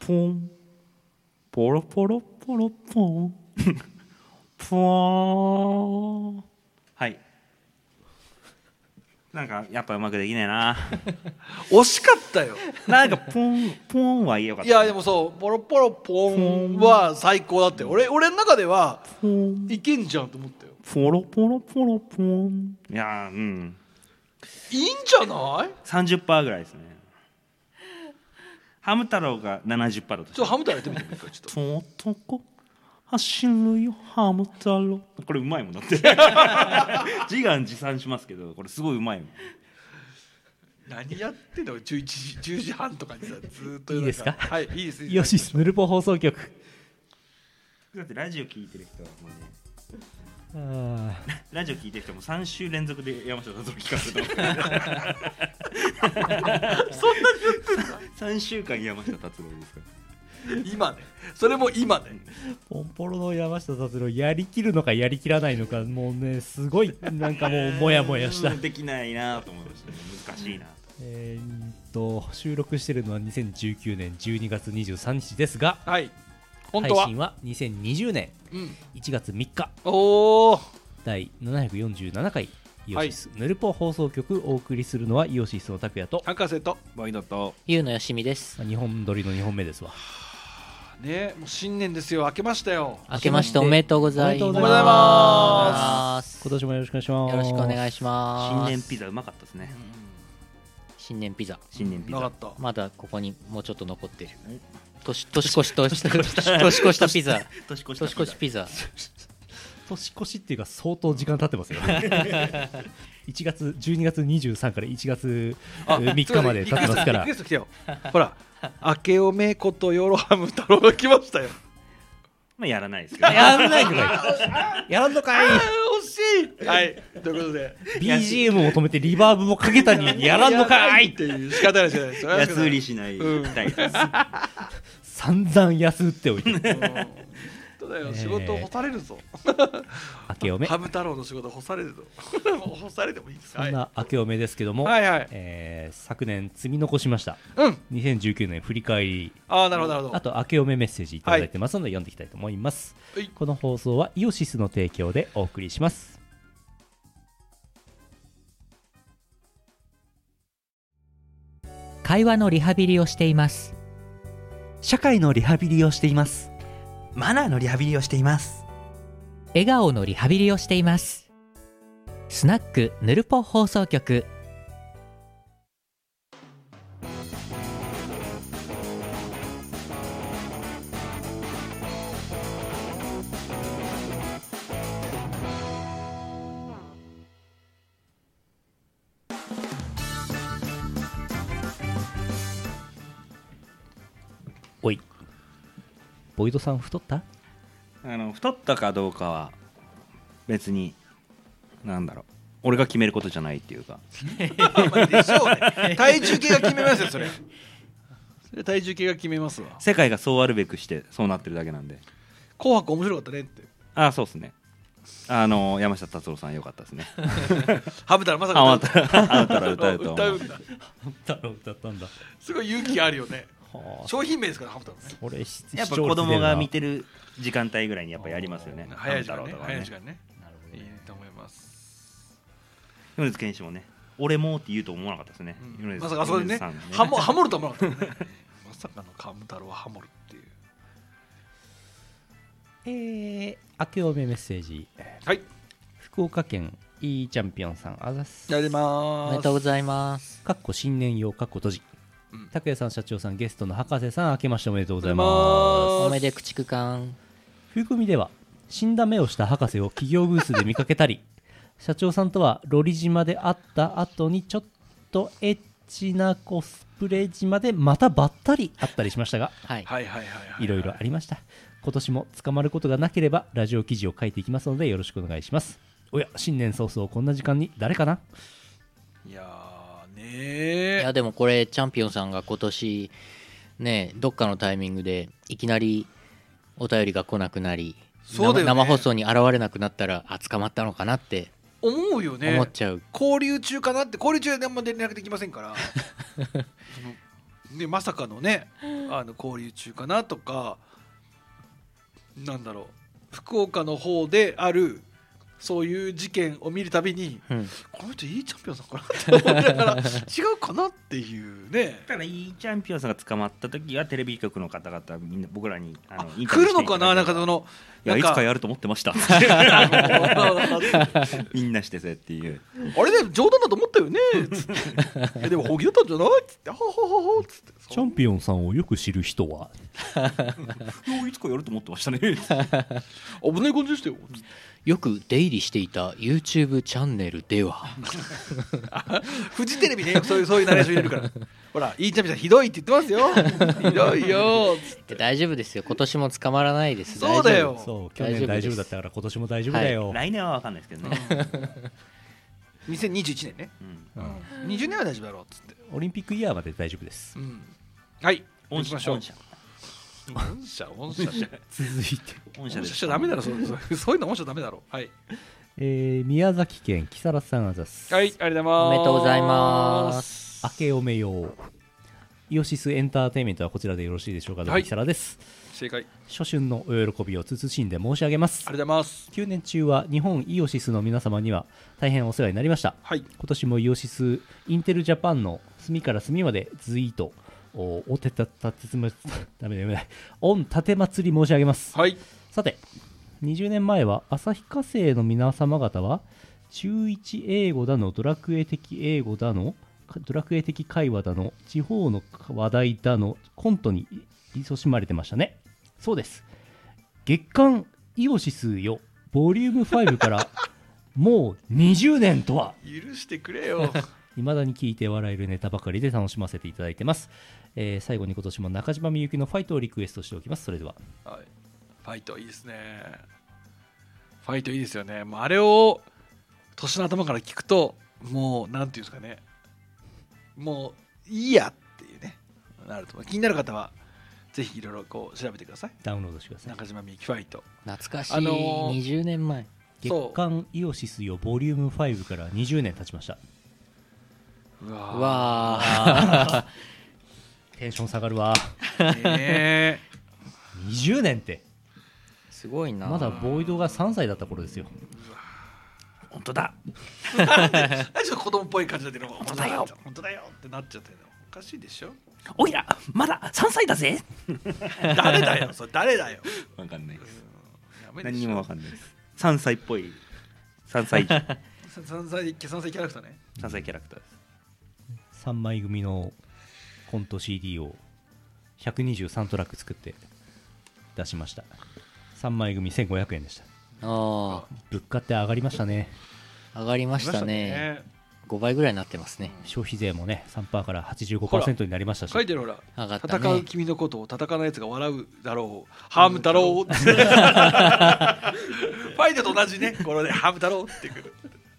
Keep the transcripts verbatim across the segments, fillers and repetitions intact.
ポンポロポロポロポンポーン。はい。なんかやっぱうまくできねえな惜しかったよ。 なんかポンポンはよかった、 いやでもそうポロポロポンは最高だったよ。俺俺の中ではいけんじゃんと思ったよ。 ポロポロポロポン。いやうんいいんじゃない？ さんじゅっパーセント ぐらいですね。ハム太郎が ななじゅっパーセント だと。 ちょっとハム太郎やってみてもいいかちょっと。 男走るよハム太郎。これうまいもんだって自画自賛しますけどこれすごいうまいもん。 何やってんのじゅういちじじゅうじはんとかにさずっといいですか？ はいいいです。 イオシスヌルポ放送局。 だってラジオ聞いてる人はもうねあラジオ聞いてる人もさん週連続で山下達郎聞かせてますそんなにやってんださんしゅうかん山下達郎ですから今ねそれも今ねポンポロの山下達郎やりきるのかやりきらないのかもうねすごいなんかもうモヤモヤしたできないなと思いましたね。難しいなと。 えー、と収録しているのはにせんじゅうきゅうねんじゅうにがつにじゅうさんにちですが、 はい、本当は配信はにせんにじゅうねんいちがつみっか、 うん、おーだいななひゃくよんじゅうななかいイオシスヌルポ放送局。お送りするのはイオシスの拓也と博士とボイドとゆうのよしみです。 にほん撮りのにほんめですわね。もう新年ですよ。明けましたよ。 明けましておめでとうございます。 おめでとうございます。 今年もよろしくお願いします。 よろしくお願いします。 新年ピザうまかったですね。 新年ピザ新年ピザまだここにもうちょっと残ってる。年年越しと年越したピザ年越しピザ年越しっていうか相当時間経ってますよいちがつじゅうにがつにじゅうさんからいちがつみっかまで経ってますからリクエスト来たよ。ほら明けおめことよろハム太郎が来ましたよ。 まあやらないですけど、ね、 やらないのかいやらんのかい惜しい。はいということでビージーエム を止めてリバーブもかけたにやらんのかいっていう仕方ないじゃないですか。 安売りしないタイプです、うん、 散々安売っておいてだよ、仕事を干されるぞ。 明けおめハム太郎の仕事干されるぞ干されてもいいですか。 そんな明けおめですけども、 はいはい、 えー、昨年積み残しました、 うん、 にせんじゅうきゅうねん振り返り。 あーなるほどなるほど。 あと明けおめメッセージいただいてますので、はい、読んでいきたいと思います、はい、この放送はイオシスの提供でお送りします。 会話のリハビリをしています。 社会のリハビリをしています。マナーのリハビリをしています。 笑顔のリハビリをしています。スナックヌルポ放送局。 おいボイドさん太った？ あの太ったかどうかは別になんだろう俺が決めることじゃないっていうかでしょうね。体重計が決めますよそれ。それ体重計が決めますわ。 世界がそうあるべくしてそうなってるだけなんで。 紅白面白かったねって。 ああそうですね。あの山下達郎さん良かったですね。 ハム太郎まさか歌う。 ハム太郎歌うと歌うんだ。 ハム太郎歌ったんだ。 すごい勇気あるよね。商品名ですからハム太郎。 これやっぱ子供が見てる時間帯ぐらいにやっぱやりますよね。 早い時間ね。早い時間ね。なるほどね。いいと思います。 米津玄師もね、俺もって言うと思わなかったですね。 まさかあそこでね、ハモハモると思わなかったね。まさかのハム太郎はハモるっていう。 えー、明けおめメッセージ。 はい。 福岡県いいチャンピオンさんあざす。 やりまーす。 おめでとうございます。 かっこ新年用かっこ閉じ。拓也さん社長さんゲストの博士さん明けましておめでとうございます。 おめでくちくかん。 冬組では死んだ目をした博士を企業ブースで見かけたり社長さんとはロリ島で会った後にちょっとエッチなコスプレ島でまたばったり会ったりしましたが、 はい、 はいはいはいいろいろありました。今年も捕まることがなければラジオ記事を書いていきますのでよろしくお願いします。おや新年早々こんな時間に誰かな。 いやーねーいやでもこれチャンピオンさんが今年ねどっかのタイミングでいきなりお便りが来なくなり、 そうだよね、 生放送に現れなくなったらあ捕まったのかなって思うよね。 思っちゃう。 交流中かなって。交流中でも連絡できませんからそのでまさかのねあの交流中かなとかなんだろう福岡の方であるそういう事件を見るたびに、うん、この人いいチャンピオンさんかなって思いながら違うかなっていうね。 だからいいチャンピオンさんが捕まった時はテレビ局の方々みんな僕らにあのあ来るのかななんかそのいやいつかやると思ってましたみんなしてせっていうあれで冗談だと思ったよねえでも本気だったんじゃないっつってははははっつってチャンピオンさんをよく知る人はいつかやると思ってましたね危ない感じでしたよ。 よく出入りしていた YouTube チャンネルではフジテレビねそういうそういうナレーション入れるからほらいいチャンピオンさんひどいって言ってますよひどいよ大丈夫ですよ今年も捕まらないです。 そうだよそう去年大丈夫だったから今年も大丈夫だよ、 はい、来年は分かんないですけどねにせんにじゅういちねんね、うんうん、にじゅうねんは大丈夫だろうっつってオリンピックイヤーまで大丈夫です、うん、 はい御社御社御社御社続いて御社しちゃダメだろそうそういうの御社ダメだろはい、 えー、宮崎県木更津さんあざすはいありがとうございますおめでとうございます明けおめようイオシスエンターテインメントはこちらでよろしいでしょうか。どうも木更です、 正解初春のお喜びを慎んで申し上げます。 ありがとうございます。 きゅうねん中は日本イオシスの皆様には大変お世話になりました、はい、今年もイオシスインテルジャパンの隅から隅まで随意とおおてたたてつまダメだよね御盾祭り申し上げます、はい、さてにじゅうねんまえは旭化成の皆様方は中いち英語だのドラクエ的英語だのドラクエ的会話だの地方の話題だのコントに勤しまれてましたね。そうです、月刊イオシスよボリュームファイブからもうにじゅうねんとは許してくれよ未だに聞いて笑えるネタばかりで楽しませていただいてます、えー、最後に今年も中島みゆきのファイトをリクエストしておきます。それでは、 はい、ファイトいいですね。ファイトいいですよね。もうあれを年の頭から聞くともうなんていうんですかねもういいやっていうねなると気になる方はぜひいろいろこう調べてください。 ダウンロードしてください。 中島みゆきファイト懐かしい、あのー、にじゅうねんまえ月刊イオシスよボリュームファイブからにじゅうねん経ちました。 うわうわテンション下がるわねにじゅうねんってすごいな。 まだボイドがさんさいだった頃ですよ。 本当だちょっと子供っぽい感じで出るの本当だよ本当だよってなっちゃってるのおかしいでしょ。 おいらまださんさいだぜ誰だよそれ誰だよわかんないです。何にもわかんないです。さんさいっぽいさんさいさんさいキャラクターね。 さんさいキャラクターです。 さんまい組のコント シーディー をひゃくにじゅうさんトラック作って出しました。さんまい組せんごひゃくえんでした。 あ物価って上がりましたね。 上がりましたね。ごばいぐらいになってますね。 消費税もね さんパーセント から はちじゅうごパーセント になりましたし。 書いてるほら上がったね。 戦う君のことを戦わないやつが笑うだろうハム太郎ファイトと同じねこれでハム太郎ってくる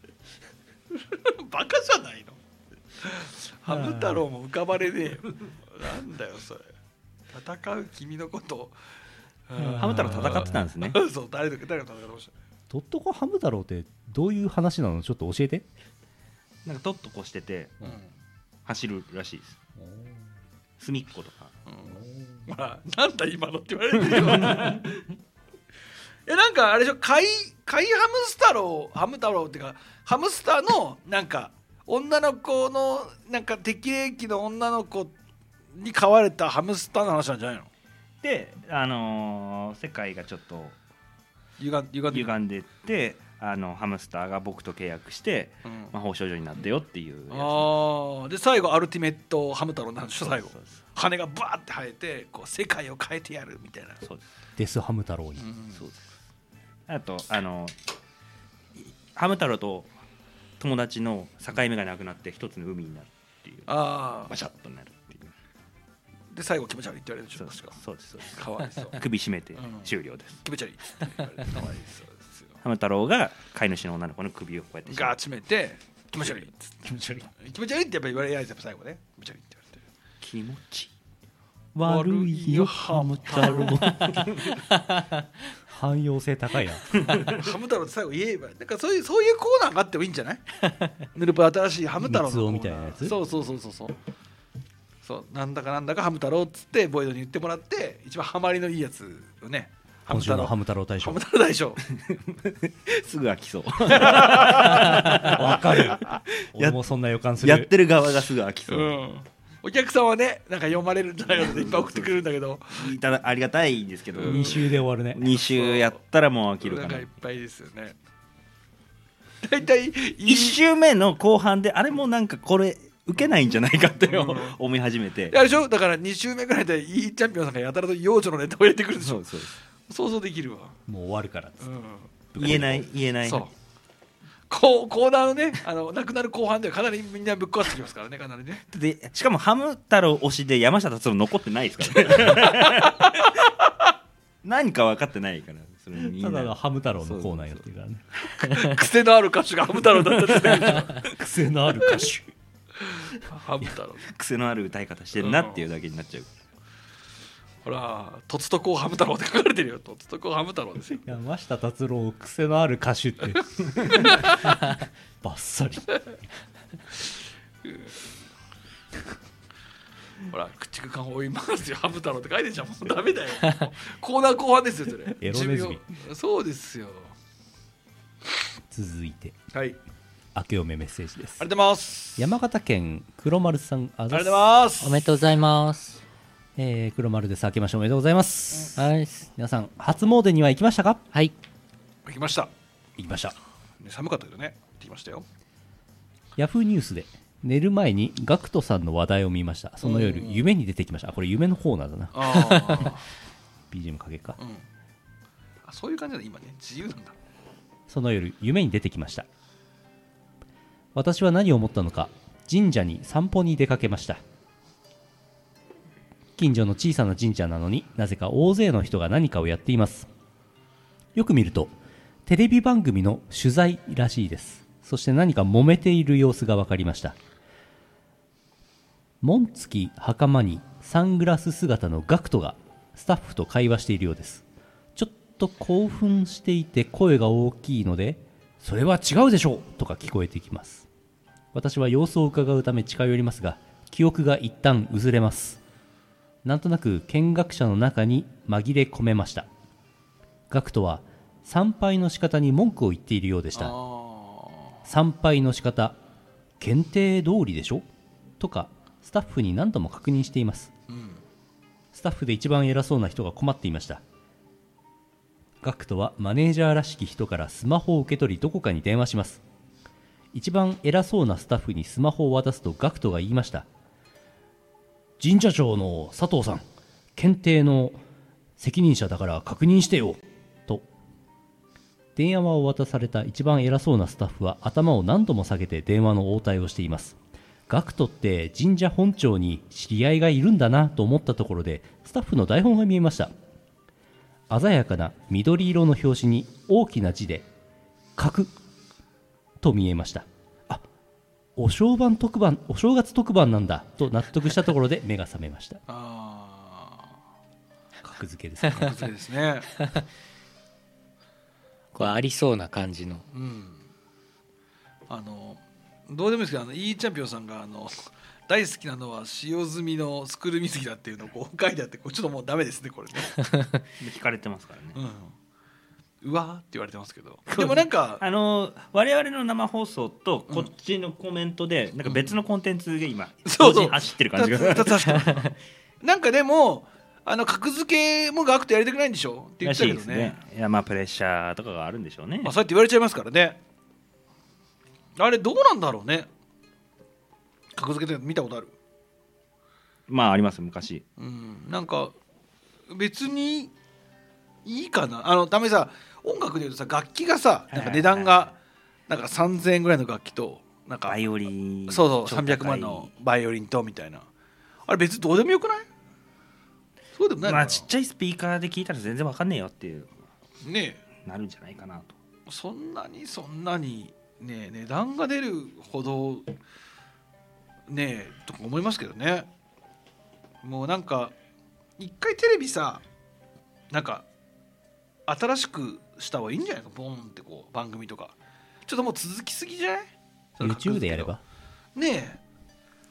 バカじゃないの。ハム太郎も浮かばれねえよなんだよそれ。戦う君のことをハム太郎戦ってたんですねそう誰と誰が戦ってました。 とっとこハム太郎ってどういう話なのちょっと教えて。 なんかとっとこしてて、うん、走るらしいです。隅っことか、 うん、ほらなんだ今のって言われてるよえなんかあれでしょカイカイハムスタローハム太郎っていうかハムスターのなんか女の子のなんか適齢期の女の子に飼われたハムスターの話なんじゃないの。 であのー、世界がちょっと歪んで歪んでってあのハムスターが僕と契約して、うん、魔法少女になってよっていうやつ。 あで最後アルティメットハム太郎なんでしょ。最後羽がバーって生えてこう世界を変えてやるみたいな。 そうですデスハム太郎に、うん、 そうです。あとあのハム太郎と友達の境目がなくなって一つの海になるっていう。 あバシャッとなるっていう。 で最後気持ち悪いって言われるでしょ。 そうですそうです。 かわいそう首絞めて終了です、うん、 気持ち悪いって言われるかわいそうですよ。 ハム太郎が飼い主の女の子の首をこうやってガーッ締めて気持ち悪い気持ち悪い気持ち悪いってやっぱり言われやすい最後ね気持ち悪いって言われて気持ち悪いよハム太郎汎用性高いなハム太郎って最後言えばなんかそういうそういうコーナーがあってもいいんじゃないヌルポ新しいハム太郎のコーナーみたいなやつ。 そうそうそうそうそうそうなんだかなんだかハム太郎っつってボイドに言ってもらって一番ハマりのいいやつをね今週のハム太郎大賞ハム太郎大賞すぐ飽きそうわかる俺もそんな予感するやってる側がすぐ飽きそう、 うんお客さんはねなんか読まれるんじゃないかっていっぱい送ってくれるんだけどいただありがたいんですけど、 に週で終わるねに週やったらもう飽きるかなんなかいっぱいですよね大体いち週目の後半であれもなんかこれ受けないんじゃないかってうん思い始めて、 あれでしょだからに週目ぐらいでいいチャンピオンさんがやたらと幼女のネタを入れてくるでしょそうそう想像できるわ、 もう終わるからっつってうん、 言えない言えないそうこうコーナーのねあのなくなる後半ではかなりみんなぶっ壊してきますからねかなりねでしかもハム太郎推しで山下達郎残ってないですからね何か分かってないからそれみんなただのハム太郎のコーナーやってるからね癖のある歌手がハム太郎だったって言ってる癖のある歌手ハム太郎癖のある歌い方してるなっていうだけになっちゃう、 ほら「とつとこうハム太郎」って書かれてるよとつとこうハム太郎ですよ山下達郎癖のある歌手ってバッサリほら駆逐艦を追いますよハム太郎って書いてるじゃんもうダメだよコーナー後半ですよそれエロネズミ寿命そうですよ続いてはいあり明けおめメッセージですがとうございます山形県黒丸さんあありがとうござっすざいますおめでとうございます。 えー、黒丸です明けましておめでとうございます、 はい。 皆さん初詣には行きましたか？ はい。 行きました、 行きました。 ね、寒かったけどね行ってきましたよヤフーニュースで寝る前にガクトさんの話題を見ました。その夜うん夢に出てきました。あこれ夢のコーナーだな。 あビージーエム かけるかあ、うん、あそういう感じだ今ね自由なんだその夜夢に出てきました。私は何を思ったのか神社に散歩に出かけました。近所の小さな神社なのになぜか大勢の人が何かをやっています。よく見るとテレビ番組の取材らしいです。そして何か揉めている様子が分かりました。紋付き袴にサングラス姿のガクトがスタッフと会話しているようです。ちょっと興奮していて声が大きいのでそれは違うでしょうとか聞こえてきます。私は様子を伺うため近寄りますが記憶が一旦薄れます。なんとなく見学者の中に紛れ込めました。ガクトは参拝の仕方に文句を言っているようでした。参拝の仕方検定通りでしょとかスタッフに何度も確認しています、うん、スタッフで一番偉そうな人が困っていました。ガクトはマネージャーらしき人からスマホを受け取りどこかに電話します。一番偉そうなスタッフにスマホを渡すとガクトが言いました。神社長の佐藤さん検定の責任者だから確認してよと。電話を渡された一番偉そうなスタッフは頭を何度も下げて電話の応対をしています。ガクトって神社本庁に知り合いがいるんだなと思ったところでスタッフの台本が見えました。鮮やかな緑色の表紙に大きな字で格と見えました。あ、お正月特番、お正月特番なんだと納得したところで目が覚めました。 あ格付けですね。 格付けですねこれありそうな感じの。 うんあのどうでもいいですけどあのいいチャンピオンさんがあの大好きなのは使用済みのスクール水着だっていうのをこう書いてあってこれちょっともうダメですねこれね、 聞かれてますからね、 うん、うわーって言われてますけどでもなんかあの我々の生放送とこっちのコメントでなんか別のコンテンツが今そうそう同時に走ってる感じがたた確かになんかでもあの格付けもガクトやりたくないんでしょって言ってたけどねらしいですね。いやまあプレッシャーとかがあるんでしょうね、 まあ、そうやって言われちゃいますからね。あれどうなんだろうね格付けで見たことある？ まああります昔。 うんなんか別にいいかなあのためさ音楽でいうとさ楽器がさなんか値段がなんかさんぜんえんぐらいの楽器となんかバイオリンそうそうさんびゃくまんのバイオリンとみたいなあれ別にどうでもよくない？そうでもないのかな。 まあちっちゃいスピーカーで聞いたら全然わかんねえよっていうねなるんじゃないかなと。 えそんなにそんなにねえ値段が出るほどねえとか思いますけどね。もうなんか一回テレビさなんか新しくした方がいいんじゃないかボーンってこう番組とかちょっともう続きすぎじゃない？ YouTube でやればねえ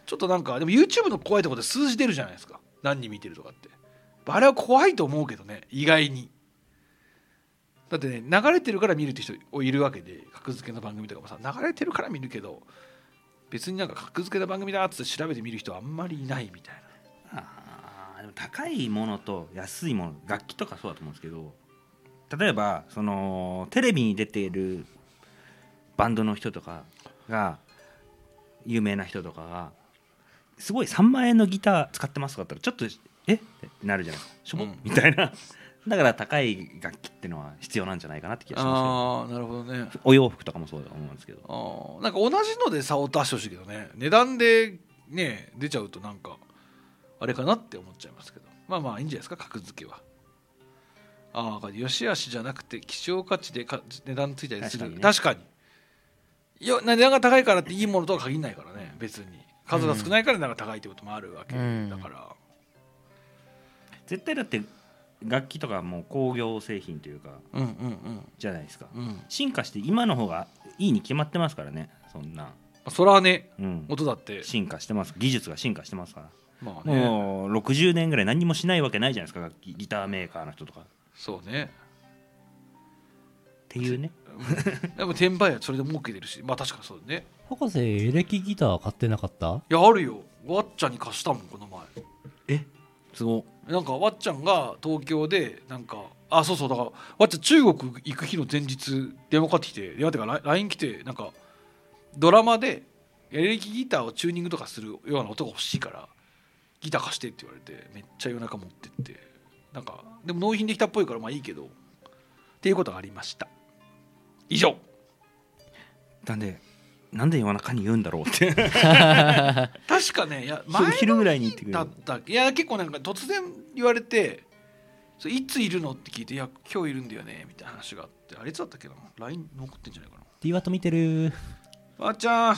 ちょっとなんかでも YouTube の怖いところで数字出るじゃないですか、何人見てるとかって。あれは怖いと思うけどね、意外に。だってね、流れてるから見るって人いるわけで、格付けの番組とかもさ流れてるから見るけど、別になんか格付けの番組だっつって調べて見る人はあんまりいないみたいな。 あでも高いものと安いもの、楽器とかそうだと思うんですけど、例えばそのテレビに出ているバンドの人とかが、有名な人とかがすごいさんまんえんのギター使ってますとかだったらちょっとえってなるじゃないですか、しょぼ、うん、みたいな。だから高い楽器っていうのは必要なんじゃないかなって気がしますよ。 ああ、なるほどね。 お洋服とかもそうだと思うんですけど、 あなんか同じので差を出してほしいけどね、値段でね出ちゃうとなんかあれかなって思っちゃいますけど、まあまあいいんじゃないですか、格付けは。ああ、よしあしじゃなくて希少価値でか値段ついたりする。確かに、ね、確かに。いや、値段が高いからっていいものとは限らないからね、別に数が少ないから値段が高いってこともあるわけ、うん、だから絶対だって楽器とかもう工業製品というか、 うんうんうん、 じゃないですか、 うん、 進化して今の方がいいに決まってますからね。そんなそらね、 うん、 音だって進化してます、技術が進化してますから、 まあね、 もうろくじゅうねんぐらい何もしないわけないじゃないですか、楽器ギターメーカーの人とか。 そうねっていうねでも転売はそれで儲けてるし、まあ確かにそうだね。 博士エレキギター買ってなかった？ いやあるよ、わっちゃんに貸したもんこの前。 えすごい。 なんかわっちゃんが東京でなんか、あそうそうだからわっちゃん中国行く日の前日電話かかってきて、電話ってか ライン 来て、なんかドラマでエレキギターをチューニングとかするような音が欲しいからギター貸してって言われて、めっちゃ夜中持ってって、なんかでも納品できたっぽいからまあいいけどっていうことがありました。以上。 なんでなんで夜中に言うんだろうって確かね、いや前昼ぐらいに言ってくれるだったっけ。いや結構なんか突然言われて、それいついるのって聞いて、いや今日いるんだよねみたいな話があって、あれいつだったっけな、 ライン 残ってんじゃないかな。 ディーワット見てる。 わっちゃん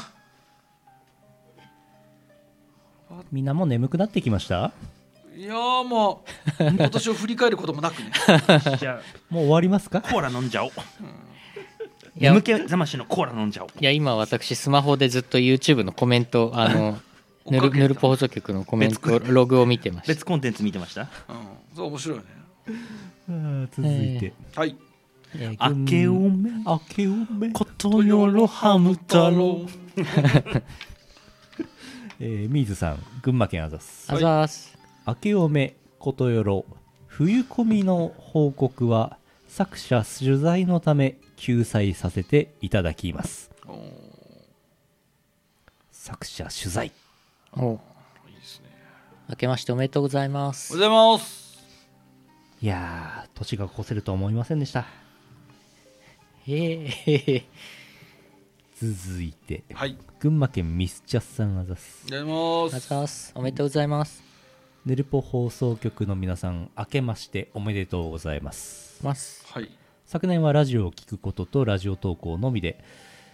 みんなもう眠くなってきました？ いやーもう今年を振り返ることもなくねじゃあもう終わりますか？ コーラ飲んじゃおう、うん、 いや眠気覚ましのコーラ飲んじゃおう。 いや今私スマホでずっと YouTube のコメント、あのヌルヌルポ放送局のコメントログを見てました。 別コンテンツ見てました。 うん、そう面白いね。 あ続いて、 えー、はい。 えー、明けおめ明けおめことよろハム太郎えー、ミーズさん群馬県あざす。 あざす。 明けおめことよろ冬込みの報告は作者取材のため救済させていただきます。作者取材。 おいいですね。明けましておめでとうございます。 おはようございます。 いやー年が越せるとは思いませんでした。 へえ。 続いて、 はい、 群馬県ミスチャスさんあざす。 おはようございます。 あざす。おめでとうございます。 ヌルポ放送局の皆さん明けましておめでとうございます。 ます。 はい。 昨年はラジオを聞くこととラジオ投稿のみで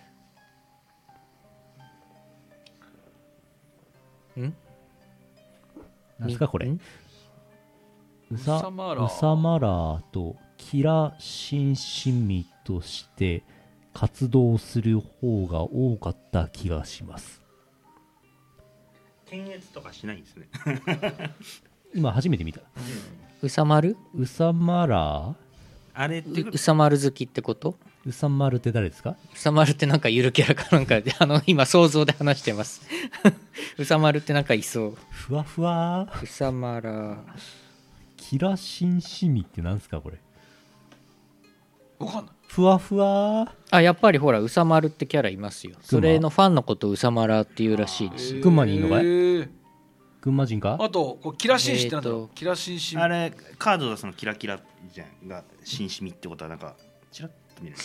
んなんですかこれ、うさうさまらうさまらとキラシンシミとして活動する方が多かった気がします。 検閲とかしないんですね今初めて見た。 うさまるうさまらあれってううさまる好きってこと？ うさまるって誰ですか？ うさまるってなんかゆるキャラかなんかで、あの今想像で話してますうさまるってなんかいそう。 ふわふわうさまらキラシンシミってなんですかこれ？ わかんない。 ふわふわ。 あ、やっぱりほらうさまるってキャラいますよ。それのファンのことをうさまらっていうらしいですよ。 群馬にいるのかい？ えー、 群馬人か？ あとこうキラシンシってなんだろう、 えーとキラシンシあれカードがそのキラキラじゃんが新シミってことはなんかチラッと見る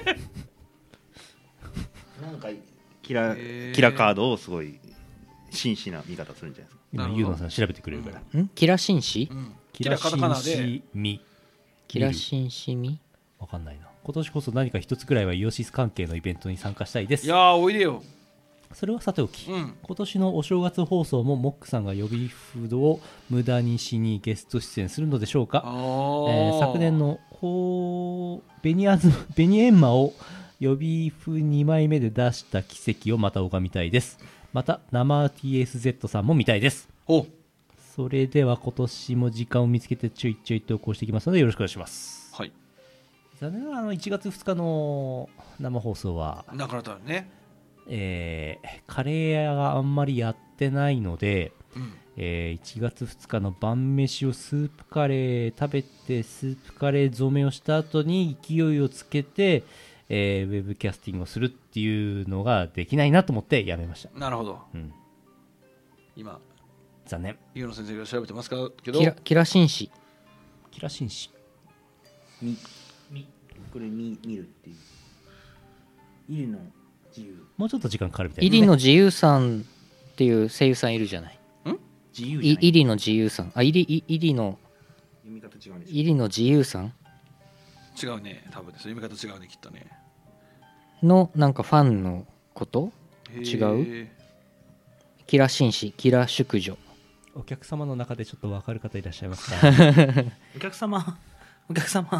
なんかキラ、 えー、 キラカードをすごい真摯な見方するんじゃないですか。 今ユーノさん調べてくれるから、 んキラシンシうん、 キラカタカナシンでシミキラシンシミわかんないな。今年こそ何か一つくらいはイオシス関係のイベントに参加したいです。 いやーおいでよ。 それはさておき、 うん、 今年のお正月放送もモックさんが予備フードを無駄にしにゲスト出演するのでしょうか。 あ、 えー、昨年のほうベニアズベニエンマを予備フにまいめで出した奇跡をまた拝みたいです。 また生 ティーエスゼット さんも見たいです。 おそれでは今年も時間を見つけてちょいちょい投稿していきますのでよろしくお願いします。 はい。 残念ながらあのいちがつふつかの生放送はなかなかね、 えーカレー屋があんまりやってないので、 うんえーいちがつふつかの晩飯をスープカレー食べてスープカレー染めをした後に勢いをつけて、えーウェブキャスティングをするっていうのができないなと思ってやめました。 なるほど。 うん、 今残念。 湯野先生が調べてますかけどキラキラ紳士キラ紳士みみこれ見見るっていう入の自由もうちょっと時間かかるみたいですね。 入野自由さんっていう声優さんいるじゃない。 自由じゃないい入野自由さんあ入い入野読み方違うんでしょ入野自由さん違うね、多分です読み方違うねきっとね。 のなんかファンのことへ違ーうキラ紳士キラ淑女お客様の中でちょっと分かる方いらっしゃいますか？ お客様お客様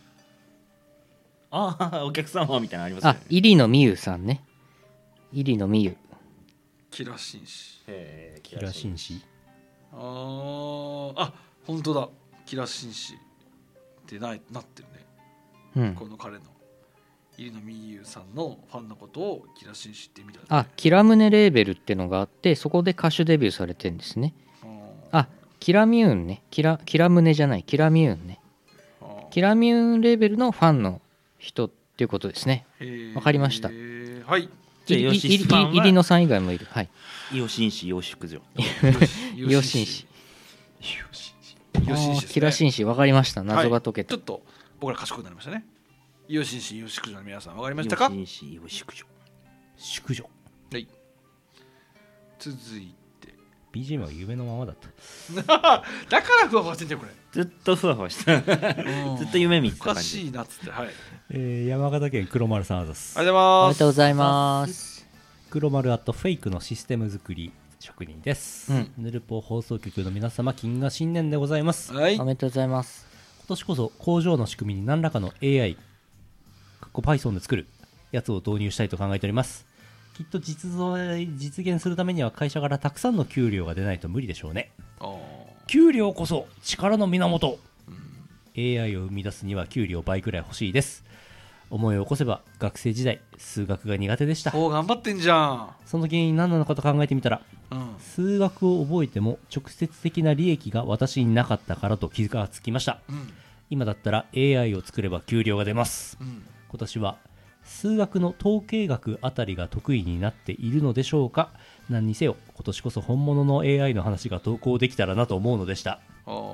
ああお客様みたいなのありますよあね。 入野美優さんね。入野美優キラ紳士。 へーキラ紳士あーあ本当だ、キラ紳士ってないなってるね、 うんこの彼の入野美優さんのファンのことをキラ紳士って見た、ね、 あキラムネレーベルってのがあってそこで歌手デビューされてるんですね。あキラミューンねキラキラムネじゃないキラミューンねキラミューンレーベルのファンの人っていうことですね。わかりました。 はいじゃあいいヨシスファンは入野さん以外もいる。はいイオシンシイオシクジョイオ紳士イオ紳士イオ紳士ですねキラ紳士わかりました。謎が解けた。 ちょっと僕ら賢くなりましたね。イオ紳士イオシクジョの皆さんわかりましたか？ イオシンシイオシクジョ淑女はい続いてビージーエム は夢のままだった。 だからふわふわしてんじゃんこれずっとふわふわしたずっと夢見ておかた感じしいなっつってはいえー山形県黒丸さんあざす。 ありがとうおございます。 めでとうございます。 黒丸アットフェイクのシステム作り職人です、 うんヌルポ放送局の皆様金が新年でございます。 はいおめでとうございます。 今年こそ工場の仕組みに何らかの エーアイ かっこ Python で作るやつを導入したいと考えております。きっと実像実現するためには会社からたくさんの給料が出ないと無理でしょうね。 あー給料こそ力の源、エーアイ を生み出すには給料倍くらい欲しいです。思いを起こせば学生時代数学が苦手でした。 おー頑張ってんじゃん。 その原因何なのかと考えてみたら、 うん数学を覚えても直接的な利益が私になかったからと気がつきました。 うん今だったら エーアイ を作れば給料が出ます。 うん今年は数学の統計学あたりが得意になっているのでしょうか。何にせよ今年こそ本物の エーアイ の話が投稿できたらなと思うのでした。 あー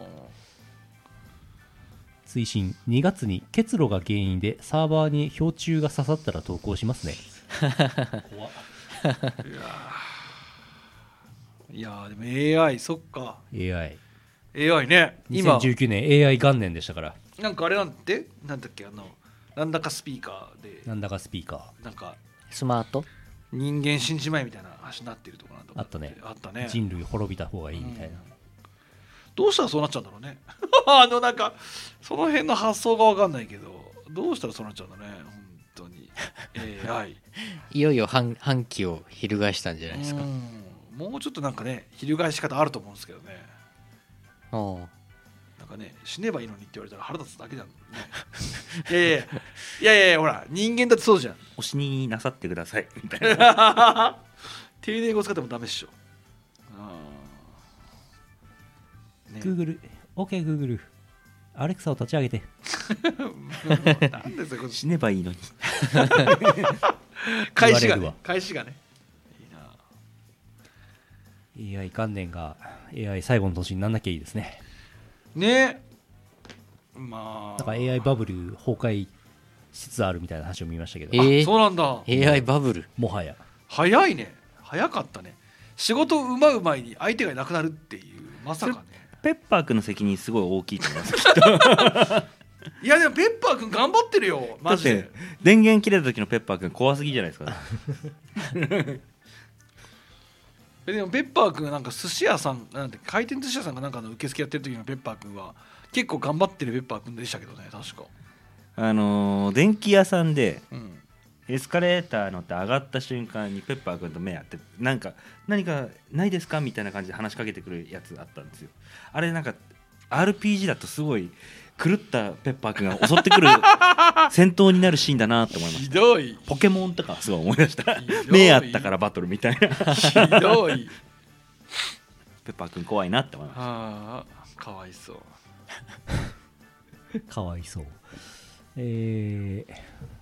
追伸にがつに結露が原因でサーバーに氷柱が刺さったら投稿しますね。怖っいやーでも エーアイ そっかエーアイエーアイ ね今にせんじゅうきゅうねん エーアイ 元年でしたから。 なんかあれなんてなんだっけあのなんだかスピーカーでなんだかスピーカなんかスマート人間死んじまえみたいな話になってるとかなんとかあったねあったねー人類滅びた方がいいみたいな、 どうしたらそうなっちゃうんだろうねあのなんかその辺の発想が分かんないけどどうしたらそうなっちゃうんだね本当に エーアイいよいよ反反旗を翻したんじゃないですか。 うんもうちょっとなんかね翻し方あると思うんですけどねおうなんかね死ねばいいのにって言われたら腹立つだけじゃん、ね、いやいやいやいやいやほら人間だってそうじゃんお死になさってくださいみたいな丁寧語使ってもダメっしょあー、ね、 Google OK Google アレクサを立ち上げて。 なんでそれ死ねばいいのに返しがね言われるわ返しがねいいなエーアイ 元年が エーアイ 最後の年になんなきゃいいですね。 ねまあなんか エーアイ バブル崩壊しつつあるみたいな話を見ましたけど、 えーあそうなんだエーアイ バブルもはや早いね早かったね仕事うまうまいに相手がいなくなるっていうまさかねペッパー君の責任すごい大きいと思いますいやでもペッパーくん頑張ってるよマジでだって電源切れた時のペッパー君怖すぎじゃないですかえでもペッパーくんなんか寿司屋さんなんて回転寿司屋さんがなんかの受付やってる時のペッパーくんは結構頑張ってるペッパーくんでしたけどね確かあのー電気屋さんでうんエスカレーター乗って上がった瞬間にペッパー君と目合ってなんか何かないですかみたいな感じで話しかけてくるやつあったんですよ。あれなんか アールピージー だとすごい狂ったペッパー君が襲ってくる戦闘になるシーンだなって思いました。 ひどいポケモンとかすごい思い出した。 ひどい目合ったからバトルみたいな。 ひどいペッパー君怖いなって思いました。 ああかわいそうかわいそう。えー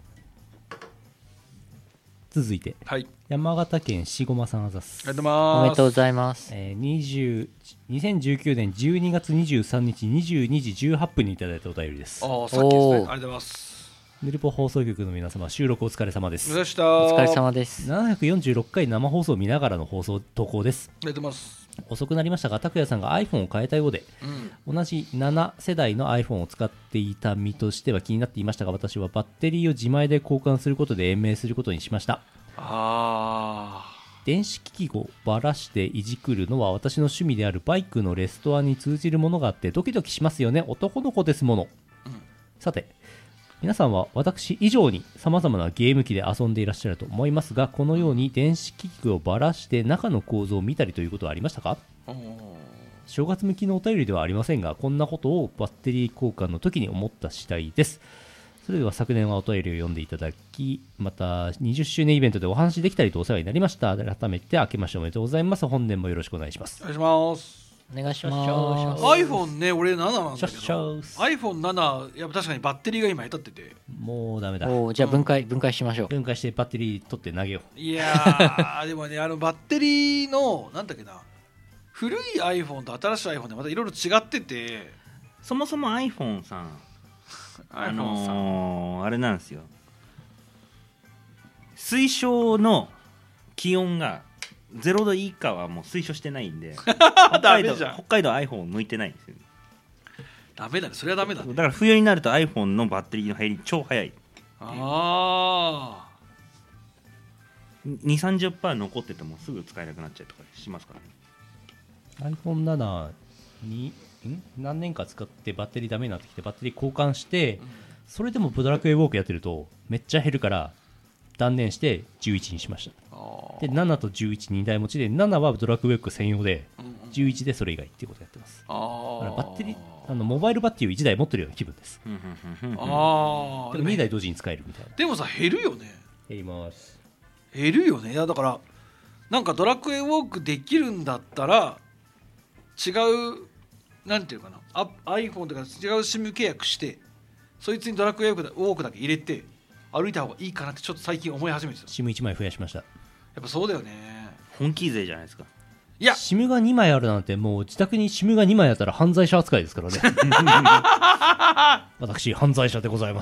続いてはい山形県しごまさんあざす。 ありがとうございますおめでとうございます。 えー、にじゅうにせんじゅうきゅうねんじゅうにがつにじゅうさんにちにじゅうにじじゅうはっぷんにいただいたお便りです。 ああさっきですねありおーがとうございますヌルポ放送局の皆様収録お疲れ様です。 お疲れ様でしたお疲れ様です。 ななひゃくよんじゅうろっかい生放送を見ながらの放送投稿です。 ありがとうございます遅くなりましたが拓也さんが iPhone を変えたようでうん同じなな世代の iPhone を使っていた身としては気になっていましたが、私はバッテリーを自前で交換することで延命することにしました。 あ電子機器をばらしていじくるのは私の趣味であるバイクのレストアに通じるものがあってドキドキしますよね。男の子ですもの、 うんさて皆さんは私以上に様々なゲーム機で遊んでいらっしゃると思いますが、このように電子機器をばらして中の構造を見たりということはありましたか？ あ正月向きのお便りではありませんが、こんなことをバッテリー交換の時に思った次第です。それでは昨年はお便りを読んでいただき、またにじゅっしゅうねんイベントでお話できたりとお世話になりました。改めて明けましておめでとうございます。本年もよろしくお願いします。 お願いしますお願いします。 iPhone ね俺なななんだけシャッシャどースアイフォンセブン やっぱ確かにバッテリーが今下手っててもうダメだ。 おーじゃあ分解分解しましょう。 分解してバッテリー取って投げよいやーでもねあのバッテリーのなんだっけな古い iPhone と新しい iPhone でまたいろいろ違っててそもそも iPhone さんあ iPhone さん、 のーあれなんですよ、推奨の気温がゼロど以下はもう推奨してないんで北ダ海道メじゃん北海道 iPhone 向いてないんですよ。 ダメだねそれはダメだねだから冬になると iPhone のバッテリーの減り超早い。 あにじゅう、さんじゅっパーセント 残っててもすぐ使えなくなっちゃうとかしますからね。 アイフォンセブン にん何年か使ってバッテリーダメになってきてバッテリー交換して、それでもドラクエウォークやってるとめっちゃ減るから断念してじゅういちにしました。 ーあでななとじゅういちにだい持ちでななはドラクエウォーク専用でー、うんうんじゅういちでそれ以外っていうことやってます。 あだからバッテリーあのモバイルバッテリーをいちだい持ってるような気分です。 ふんふんふんふんふんああでもにだい同時に使えるみたいな。 でもさ減るよね減ります。 減るよね。いやだからなんかドラクエウォークできるんだったら違うなんていうかなあ iPhone とか違う SIM 契約してそいつにドラクエウォークだウォークだけ入れて歩いた方がいいかなってちょっと最近思い始めてた。やシムいちまい増やしました。 っぱそうだよね。 本気勢じゃないですか。 いやシムがにまいあるなんてもう自宅にシムがにまいあったら犯罪者扱いですからね。私犯罪者でございます。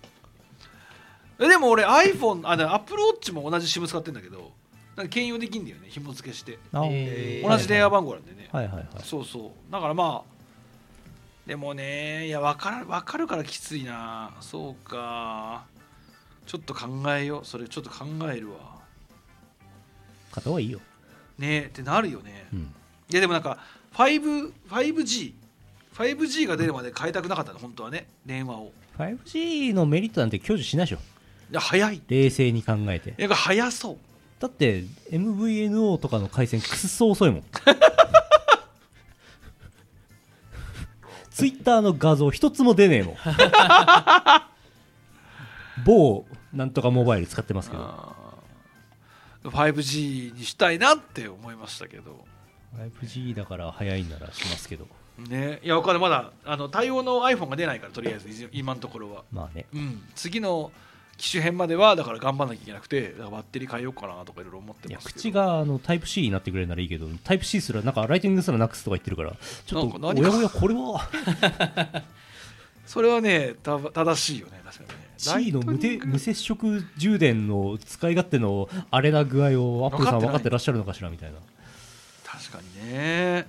えでも俺 iPhone あの Apple Watch も同じ SIM 使ってんだけどなんか兼用できんだよね紐付けしてあえー同じ電話番号なんでね、 はいはいはい。 そうそうだからまあでもねいや分かる分かるからきついな。そうかちょっと考えようそれちょっと考えるわ買った方がいいよ。 ねってなるよね、 うん。 いやでもなんか ファイブ ファイブジー ファイブジー が出るまで変えたくなかったの本当はね電話を。 ファイブジー のメリットなんて享受しないでしょ。 いや早い冷静に考えて。 いや早そうだって エムブイエヌオー とかの回線くっそ遅いもん。ツイッターの画像一つも出ねえもん。某なんとかモバイル使ってますけど。 あー ファイブジー にしたいなって思いましたけどファイブジー だから早いならしますけど。 ね。いや分かるまだあの対応の iPhone が出ないからとりあえず今のところは、 まあね。 うん、次の機種編まではだから頑張らなきゃいけなくてだからバッテリー変えようかなとかいろいろ思っていやますけど口があのタイプ C になってくれるならいいけど、タイプ C すらなんかライティングすらなくすとか言ってるから、ちょっとなんか何かおやおやこれはそれはねた正しいよね確かにね C の無手ライトニング無接触充電の使い勝手のあれな具合をアップルさん分かってない分かってらっしゃるのかしらみたいな。 確かにね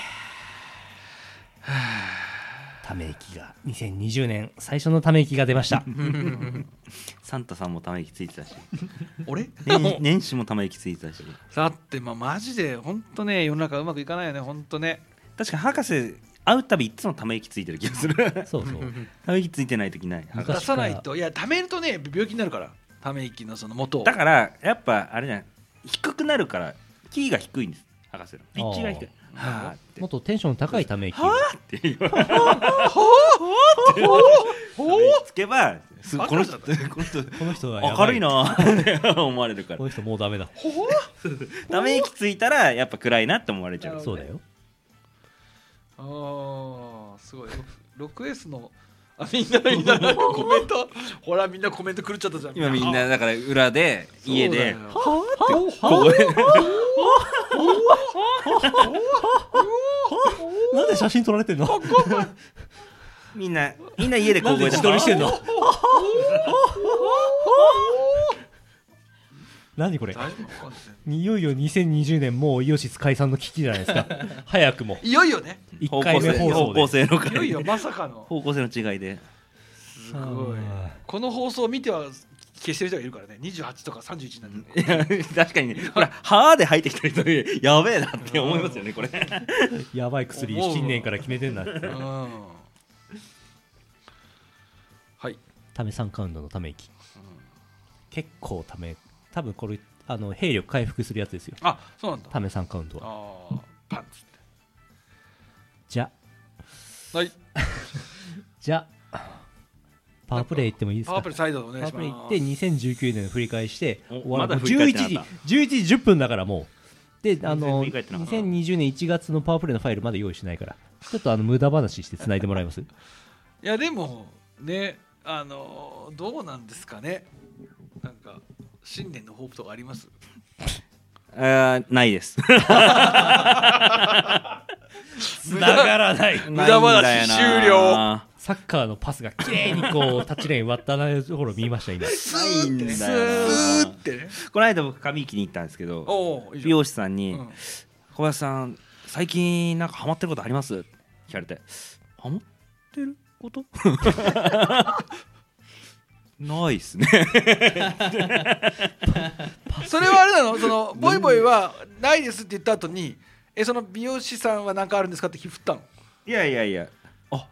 ため息がにせんにじゅうねん最初のため息が出ました。 サンタさんもため息ついてたし俺年, 年始もため息ついてたしだってまあマジで本当ね世の中うまくいかないよね本当ね。 確か博士会うたびいつもため息ついてる気がする。 そうそう。 ため息ついてない時ない。 昔出さないといや貯めるとね病気になるからため息のその元を。 だからやっぱあれじゃない低くなるからキーが低いんです博士のピッチが低いはあってもっとテンション高いため息をはあって言われつけばすこの人この人この人はやば明るいなって思われるからこの人もうダメだため息ついたらやっぱ暗いなって思われちゃうそうだよああすごい ろくエス のあみんなみんななんかコメントほらみんなコメント狂っちゃったじゃん今みんなだから裏で家でこここでなんで写真撮られてんのみんなみんな家で小声で自撮りしてんの何これいよいよにせんにじゅうねんもうイオシス解散の危機じゃないですか早くもいよいよねいっかいめ放送方向性のいよいよまさかの方向性の違いですごいこの放送を見ては消してる人がいるからねにじゅうはちとかさんじゅういちになってるいや確かにねほらはーで入ってきた人でやべえなって思いますよねこれやばい薬新年から決めてんだってうんはいためさんカウントのため息結構ため多分これあの兵力回復するやつですよあそうなんだためさんカウントはああパンツってじゃはいじゃパワープレイ行ってもいいですかパワープレイサイドでお願いしパワープレイ行ますってにせんじゅうきゅうねんを振り返してお終わらまだ振り返ってなかったじゅういちじじゅういちじじゅっぷんだからもうであの全然振り返ってなかにったせんにじゅうねんいちがつのパワープレイのファイルまだ用意しないからちょっとあの無駄話して繋いでもらえますいやでもねあのどうなんですかねなんか新年の抱負とかありますあーないです繋がらない無駄話終了サッカーのパスがきれいにこうタッチレーン割ったところを見ました今スないんだよなスーってねこの間僕髪切りに行ったんですけどおおいいじゃん美容師さんにうん 「小林さん最近なんかハマってることあります?」って聞かれて「ハマってること?」ないっすねそれはあれなのそのボイボイはないですって言った後にえその美容師さんは何かあるんですかって振ったのいやいやいやあ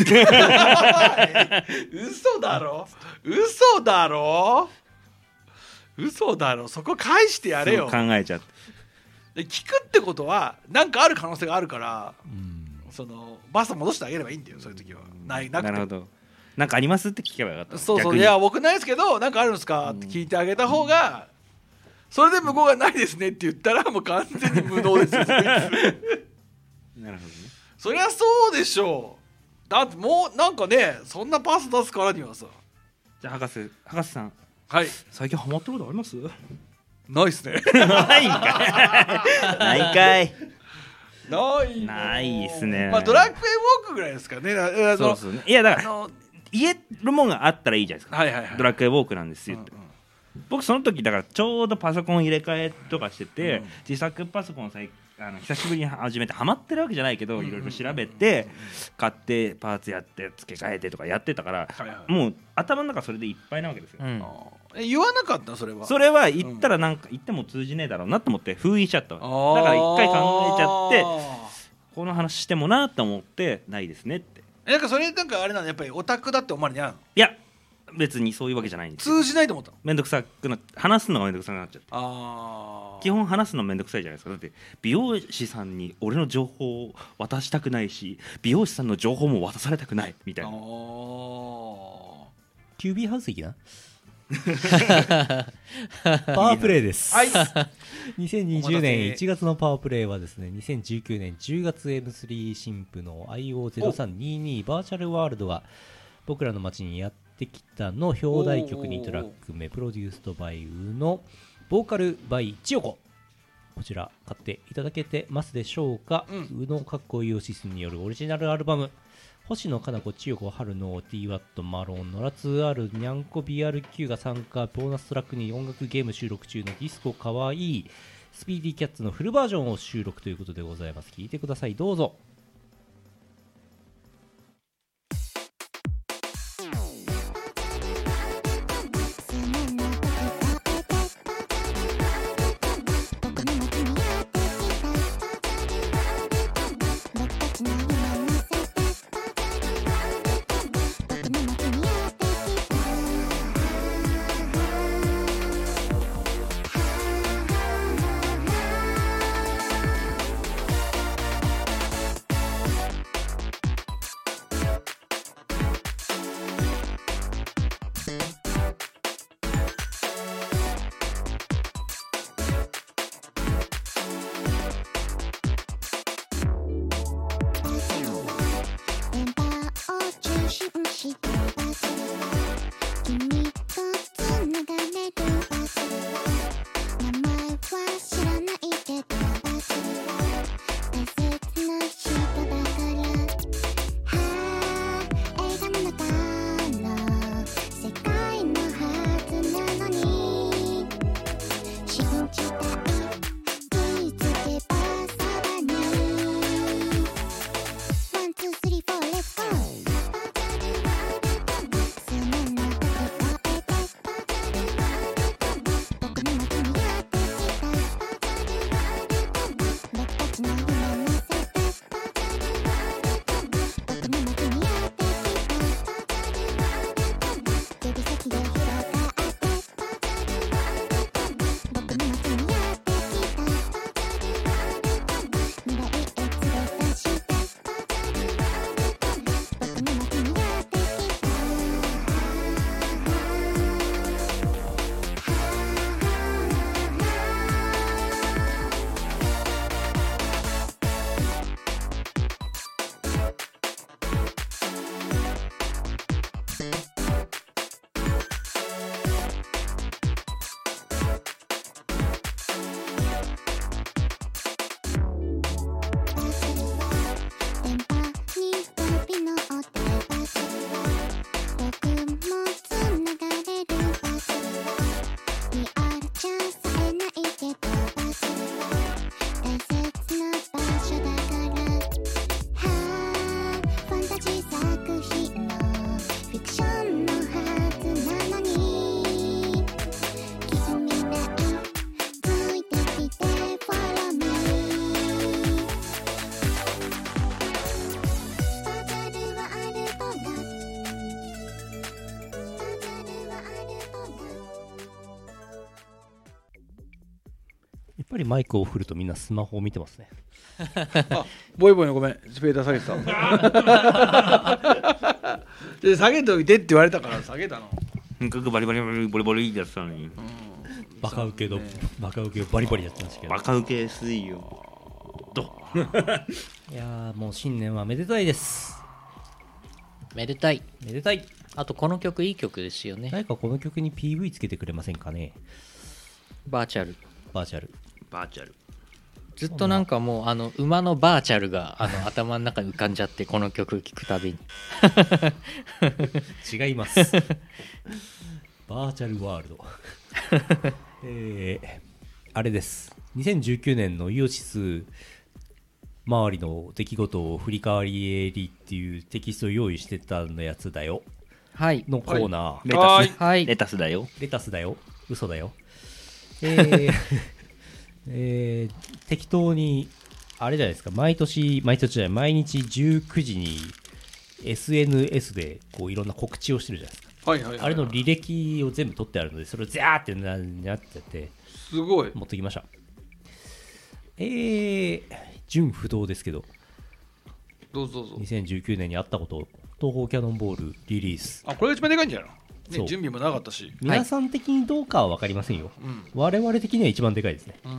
嘘だろ嘘だろ嘘だろそこ返してやれよそう考えちゃってで聞くってことは何かある可能性があるからそのバス戻してあげればいいんだよそういう時はないなくてなるほどなんかありますって聞けばよかったそうそう逆にいや僕ないですけど何かあるんですかって聞いてあげた方がそれで向こうがないですねって言ったらもう完全に無能ですよそいつなるほどねそりゃそうでしょうだってもうなんかねそんなパス出すからにはさじゃあ博士博士さんはい最近ハマってることありますないっすねないんかいないかいないのないっすねまあドラッグウェイウォークぐらいですかねだだそうそうねいやだからあの言えるもんがあったらいいじゃないですかはいはいはいドラッグウェイウォークなんですよって、 うんうん僕その時だからちょうどパソコン入れ替えとかしてて、 うん自作パソコンさいあの久しぶりに始めてハマってるわけじゃないけどいろいろ調べて買ってパーツやって付け替えてとかやってたからはいはいもう頭の中それでいっぱいなわけですよ、 うんあーえ言わなかったそれはそれは言ったらなんか言っても通じねえだろうなと思って封印しちゃったわけだから一回考えちゃってこの話してもなと思ってないですねってえなんかそれなんかあれなのやっぱりオタクだって思われにゃうのいや別にそういうわけじゃないんですよ通じないと思ったのめんどくさくな話すのがめんどくさくなっちゃってあ基本話すのめんどくさいじゃないですかだって美容師さんに俺の情報を渡したくないし美容師さんの情報も渡されたくないみたいあなキュービーハウス行きなパワープレイですはいにせんにじゅうねんいちがつのパワープレイはですねにせんじゅうきゅうねんじゅうがつ エムスリー 新譜の アイオーゼロさんにーにー バーチャルワールドが僕らの街にやってきたの表題曲にトラック目プロデュースとバイウのボーカルバイ千代子こちら買っていただけてますでしょうか、 うん宇野かっこいいオシスによるオリジナルアルバム星野かな子千代子春の ティーワット マロンノラ ツーアール にゃんこ ビーアールキュー が参加ボーナストラックに音楽ゲーム収録中のディスコかわいいスピーディーキャッツのフルバージョンを収録ということでございます聞いてくださいどうぞ 「 ぱりマイクを振るとみんなスマホを見てますね。 あ、ボイボイのごめん、スペーダー下げてた。で下げておいてって言われたから下げたの。 結構バリバリバリボリボリってやってたのに、うん、 バカウケの、ね、バカウケバリバリやってましたけど。 バカウケ水よ。ど。 いやーもう新年はめでたいです。 めでたい。 めでたい。 あとこの曲いい曲ですよね。 誰かこの曲に ピーブイ つけてくれませんかね。 バーチャル。 バーチャル。 バーチャル。 ずっとなんかもうあの馬のバーチャルがあの頭の中に浮かんじゃってこの曲聴くたびに違いますバーチャルワールドえー、あれです。にせんじゅうきゅうねんのイオシス周りの出来事を振り返りっていうテキストを用意してたのやつだよ。 はいのコーナー、 レタス、 はい、 レタスだよ。 レタスだよ。嘘だよ。えーえー、適当にあれじゃないですか、毎年毎年じゃない毎日じゅうくじに エスエヌエス でこういろんな告知をしてるじゃないですか。 はいはいはいはい、 あれの履歴を全部取ってあるので、それをザーってななっててすごい持ってきました。えー、純不動ですけど、 どうぞどうぞ。 にせんじゅうきゅうねんにあったこと、東宝キャノンボールリリース。 あ、これが一番でかいんじゃないの、 そうね、準備もなかったし、 皆さん的にどうかは分かりませんよ、 うん、 我々的には一番でかいですね。 うんうん、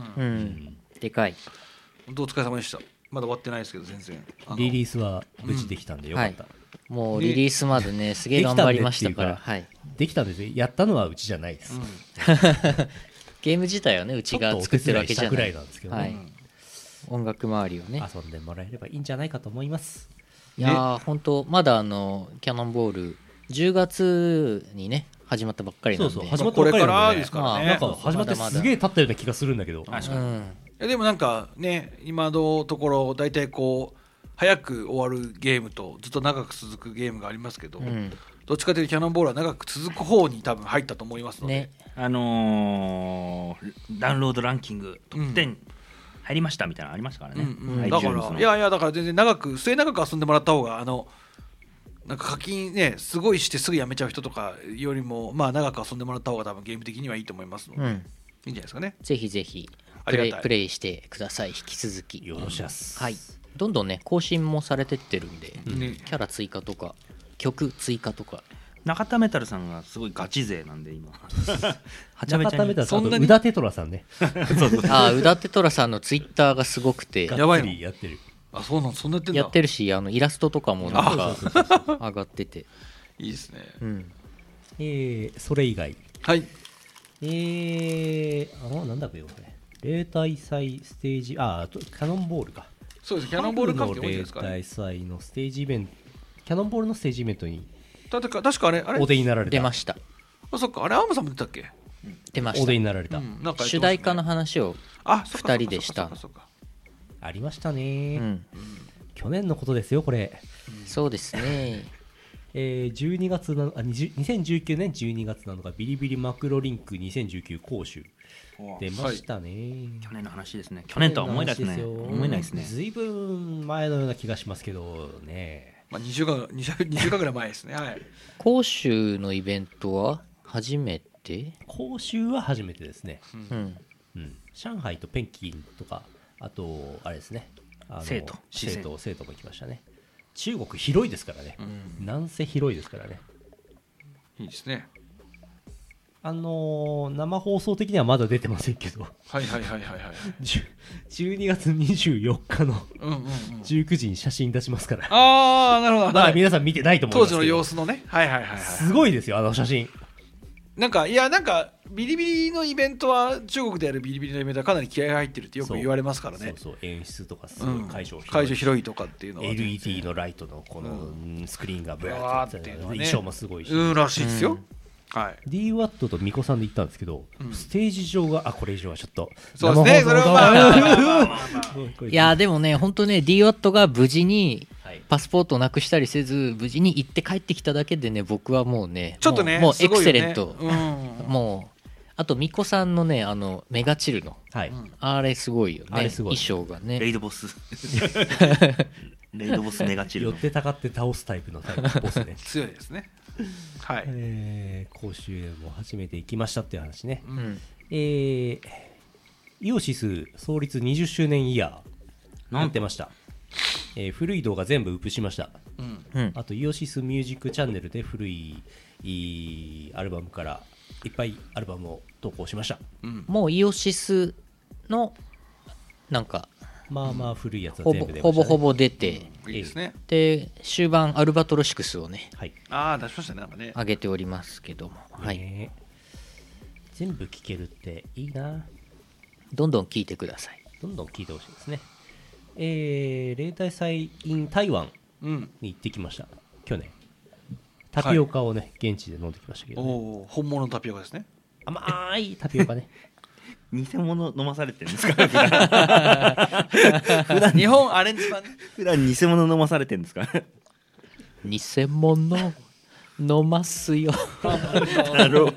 でかい。 本当お疲れ様でした。まだ終わってないですけど全然リリースは無事できたんでよかった、 うんはい、もうリリースまでねすげえ頑張りましたから、はい、 できたんですよ。やったのはうちじゃないです、うん、 ゲーム自体はねうちが作ってるわけじゃない。 ちょっとお手伝いしたぐらいなんですけどね、はい、 音楽周りをね遊んでもらえればいいんじゃないかと思います。 いやー本当まだあのキャノンボールじゅうがつにね始まったばっかりなんで、 そうそう始まったばっかりなんで、ね、 これからですからね、 なんか始まってすげえ経ったような気がするんだけど、 確かに、うん、いやでもなんかね今のところ大体こう早く終わるゲームとずっと長く続くゲームがありますけど、うん、どっちかというとキャノンボールは長く続く方に多分入ったと思いますので、ね、 あのー、ダウンロードランキングトップじゅう入りましたみたいなのありましたからね、 うんうん、だからいやいやだから全然長く末長く遊んでもらった方があのなんか課金ねすごいしてすぐやめちゃう人とかよりもまあ長く遊んでもらった方が多分ゲーム的にはいいと思いますので、うん、いいんじゃないですかね。 ぜひぜひプレイ、プレイしてください。引き続きよろしゃす、 はい、どんどんね更新もされてってるんで、 うん、 キャラ追加とか曲追加とか。 中田メタルさんがすごいガチ勢なんで今はちゃめちゃ中田メタルさんと宇田テトラさんねそうそうあ宇田テトラさんのツイッターがすごくてやばいのやってる。 あ、そうなん、そんなやってんだ。 やってるし、あのイラストとかもなんか上がってていいですね、 うん、 えー、それ以外はいえー、あのなんだっけこれ例大祭ステージあキャノンボールか。 そうですキャノンボール関係多いんじゃないですか、ね、 例大祭のステージイベントキャノンボールのステージイベントに確か確かあれあれお出になられた。 出ました。 あ、そっかあれアームさんも出たっけ。 出ました。 お出になられた、 うんなんか主題歌の話をふたりでした。 ありましたね、 うん、 去年のことですよこれ、 うん、そうですねえー、じゅうにがつなあにせんじゅうきゅうねんじゅうにがつなのかビリビリマクロリンクにせんじゅうきゅう講習出ましたね、はい、 去年の話ですね。去年とは思えないですね。思えないですね。 ずいぶん前のような気がしますけどね、 まあ、にしゅうかんにしゅうかんぐらい前ですね、はい、 講習のイベントは初めて。 講習は初めてですね、 うんうん、上海と北京とかあとあれですねあの生徒生徒生徒も行きましたね。中国広いですからね、うん、なんせ広いですからね。 いいですね。 あのー、生放送的にはまだ出てませんけどはいはいはいはいはいじゅうにがつにじゅうよっかのじゅうくじに写真出しますから、うんうん、 ああなるほど、 まだ皆さん見てないと思いますけど当時の様子のね、はいはいはい、はい、 すごいですよあの写真。 なんかいやなんかビリビリのイベントは中国でやるビリビリのイベントはかなり気合が入ってるってよく言われますからね。 そうそう演出とかすごい会場広い、うん、 会場広いとかっていうのはエルイーディー のライトのこのスクリーンがブワーって衣装もすごいし、 うんらしいですよ、うんはい、 ディーワット とミコさんで行ったんですけど、うん、ステージ上があこれ以上はちょっとそうですねそれはまあまあまあまあまあいやでもね本当ね ディーワット が無事にパスポートをなくしたりせず無事に行って帰ってきただけでね僕はもうねちょっとねもうエクセレント、 ねうん、 もうあとミコさんのねあのメガチルの、はい、あれすごいよね。あれすごい衣装がねレイドボスレイドボスメガチル寄ってたかって倒すタイプのタイプボスね強いですね。はい、 えー、講習も初めて行きましたっていう話ね、 うん、 えー、 イオシス創立にじゅっしゅうねんイヤーやってました、えー、古い動画全部ウップしました、 うんうん、 あとイオシスミュージックチャンネルで古いいいアルバムからいっぱいアルバムを投稿しました、 うん、 もうイオシスのなんかまあまあ古いやつはほぼ全部出ました、ね、 ほぼほぼ出て、 うん、いいですね。 で終盤アルバトロシクスをね、 はい、 ああ出しましたねなんかね上げておりますけども、はい、 ね、全部聴けるっていいな。 どんどん聞いてください。 どんどん聴いてほしいですね。えー、例大祭 in 台湾うんに行ってきました、去年。タピオカをね、現地で飲んできましたけど、ね、 おお本物のタピオカですね。 甘いタピオカね偽物飲まされてるんですか普段日本アレンジ版ね。 普段偽物飲まされてるんですか偽物飲ますよだろう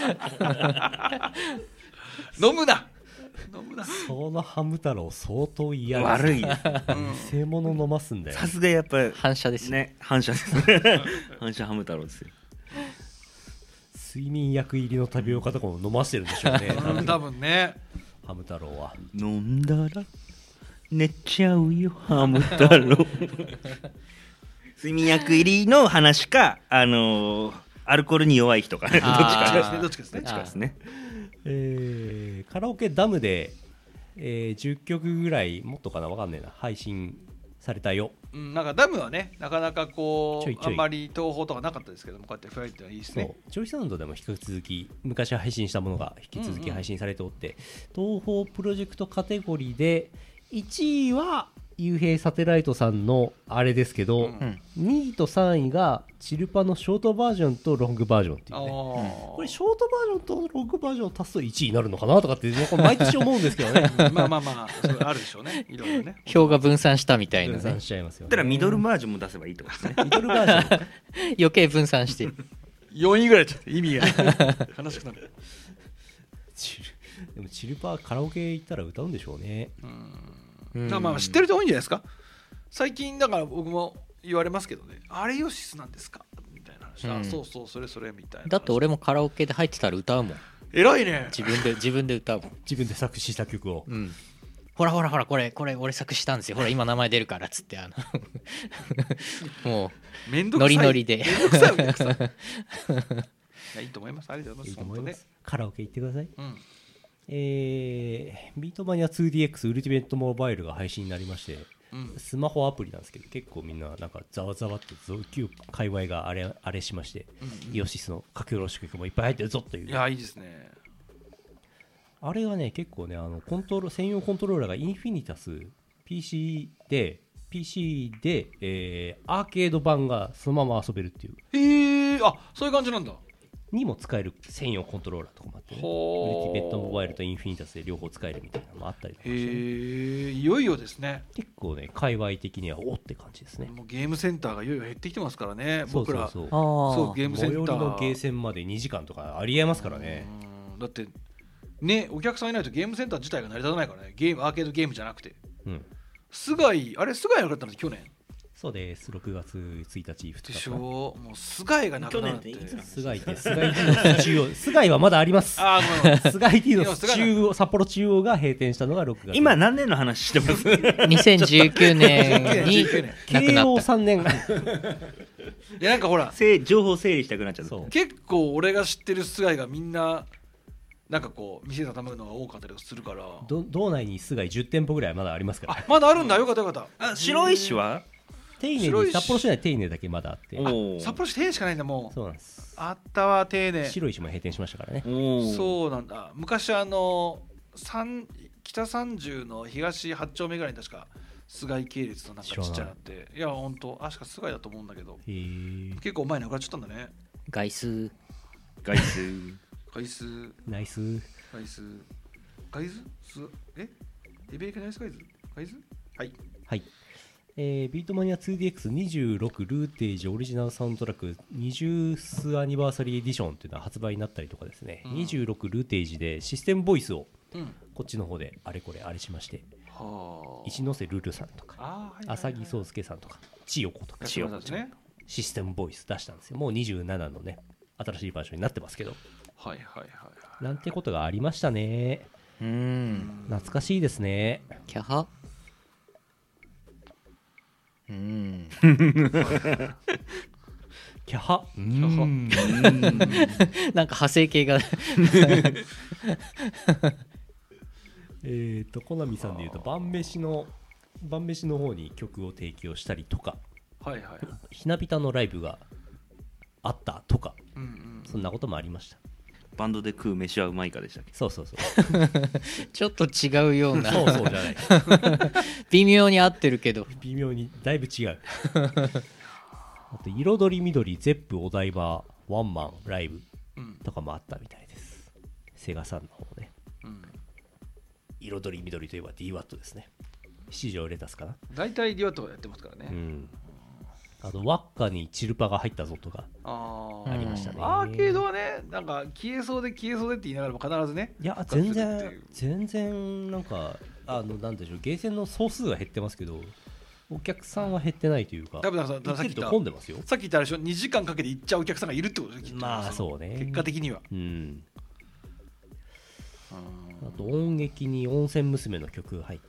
飲むな飲むな。 そのハム太郎相当嫌です。 悪いです偽物飲ますんだよ。 さすがやっぱり反射ですねね反射ですね反射ハム太郎ですよ。 睡眠薬入りのタピオカとかも飲ませてるんでしょうねうん多分ね。 ハム太郎は。 飲んだら寝ちゃうよハム太郎睡眠薬入りの話かあのー、アルコールに弱い人かねどっちかあーどっちかですね。 どっちかですね。 えーカラオケダムで、えーじゅっきょくぐらいもっとかな、わかんねえな、配信されたよ。 うんなんかダムはねなかなかこうちょいちょいあんまり東宝とかなかったですけどもこうやってフライってのはいいですそうね。 ジョイサウンドでも引き続き昔配信したものが引き続き配信されておって、東宝プロジェクトカテゴリーでいちいは幽閉サテライトさんのあれですけど、 うんうんにいとさんいがチルパのショートバージョンとロングバージョンっていうね。 あこれショートバージョンとロングバージョンを足すといちいになるのかなとかってこれ毎年思うんですけどねーまあまあまあそれあるでしょうねいろいろね。 票が分散したみたいな分ね散しちゃいますよね。 だからミドルバージョンも出せばいいってことですね。 ミドルバージョン余計分散してるよんいぐらいちゃって意味が悲しくなる。 チルでもチルパーカラオケ行ったら歌うんでしょうね。 うんまあまあ知ってる人多いんじゃないですか。最近だから僕も言われますけどねあれヨシスなんですかみたいな話、 うんあそうそうそれそれみたいな。 だって俺もカラオケで入ってたら歌うもん。 偉いね。 自分で自分で歌うもん。 自分で作詞した曲を。 うんほらほらほらこれこれ俺作詞したんですよほら今名前出るからっつってあのもめんどくさいノリノリでめんどくさいお客さんいやいいと思いますありがとうございます。 いいと思いま本す。カラオケ行ってください。 当ねえー、ビートマニア ツーディーエックス ウルティメットモバイルが配信になりまして、 うんうんスマホアプリなんですけど結構みんななんかざわざわって旧界隈があれあれしまして、 うんうんイオシスの書き下ろし曲もいっぱい入ってるぞという。 いやいいですね。 あれがね結構ねあのコントロ専用コントローラーがインフィニタス ピーシー で ピーシー で、えーアーケード版がそのまま遊べるっていうへえあそういう感じなんだ。 にも使える専用コントローラーとかもあって、ね、ウルテほィメットモバイルとインフィニタスで両方使えるみたいなのもあったりとかへして、ね、 えいよいよですね。 結構ね界隈的にはおって感じですね。 もうゲームセンターがいよいよ減ってきてますからねそう僕ら。 そうそうあそうゲームセ最寄りンターのゲーセンまでにじかんとかありえますからね。 うんだってねお客さんいないとゲームセンター自体が成り立たないからねゲームアーケードゲームじゃなくてうん菅井あれ菅井なかったの去年そうですろくがつついたちふつかでしょかな。 もう菅井がなくなるって去年っていつ菅井って菅井 T の中央菅井はまだありますあーごめんごめん菅井 T のいや菅井中央札幌中央が閉店したのがろくがつ。 今何年の話してますにせんじゅうきゅうねんにじゅうきゅうねん慶応亡くなったさんねんいやなんかほらせ情報整理したくなっちゃった。 そう結構俺が知ってる菅井がみんななんかこう店で頼むのが多かったりするからど道内に菅井じゅってんぽぐらいまだありますから、 あまだあるんだよかったよかったあ白石は丁寧白いに札幌市内丁寧だけまだあっておー札幌市丁寧しかないんだもうそうなんです。 あったわ丁寧白石も閉店しましたからね。 おーそうなんだ昔あの三北三十の東八丁目ぐらいに確か菅井系列のなんかちっちゃいのあっていやほんと確か菅井だと思うんだけどへー結構前に亡くなっちゃったんだね外数外数回数ナイス。 回数回数すえエベリカナイス回数回数はいはい。えービートマニア ツーディーエックスにじゅうろく ルーテージオリジナルサウンドトラックにじゅっスアニバーサリーエディションっていうのは発売になったりとかですね、 うんにじゅうろくルーテージでシステムボイスをうんこっちの方であれこれあれしまして、 は一ノ瀬ルルさんとかああはいはいはい浅木壮介さんとか千代子とか千代子ちゃんねシステムボイス出したんですよ。もうにじゅうななのね新しいバージョンになってますけど、 はいはいはいはいなんてことがありましたね。 うーん懐かしいですね。 キャハうーんキャハうーんなんか派生系がえっとコナミさんでいうと晩飯の晩飯の方に曲を提供したりとか、 はいはい、 ひなびたのライブがあったとか、 うんうん、 そんなこともありました。 バンドで食う飯はうまいかでしたっけ。 そうそうそうちょっと違うようなそうそうじゃない微妙に合ってるけど微妙にだいぶ違うあと彩り緑ゼップお台場ワンマンライブとかもあったみたいです、うん、セガさんの方ね、うん、彩り緑といえば ディーワット ですね。七条レタスかな、 大体 ディーワット がやってますからね、うん、 あとワッカにチルパが入ったぞとかありましたね。 アーケードはね、なんか消えそうで消えそうでって言いながらも必ずね、 いや全然全然なんかあのなんでしょう、ゲーセンの総数は減ってますけどお客さんは減ってないというか、 多分ささっき言った混んでますよ。 さっき言ったあれでしょ、にじかんかけて行っちゃうお客さんがいるってことですよ。 まあそうね、 結果的には、 うん、あと音劇に温泉娘の曲が入って、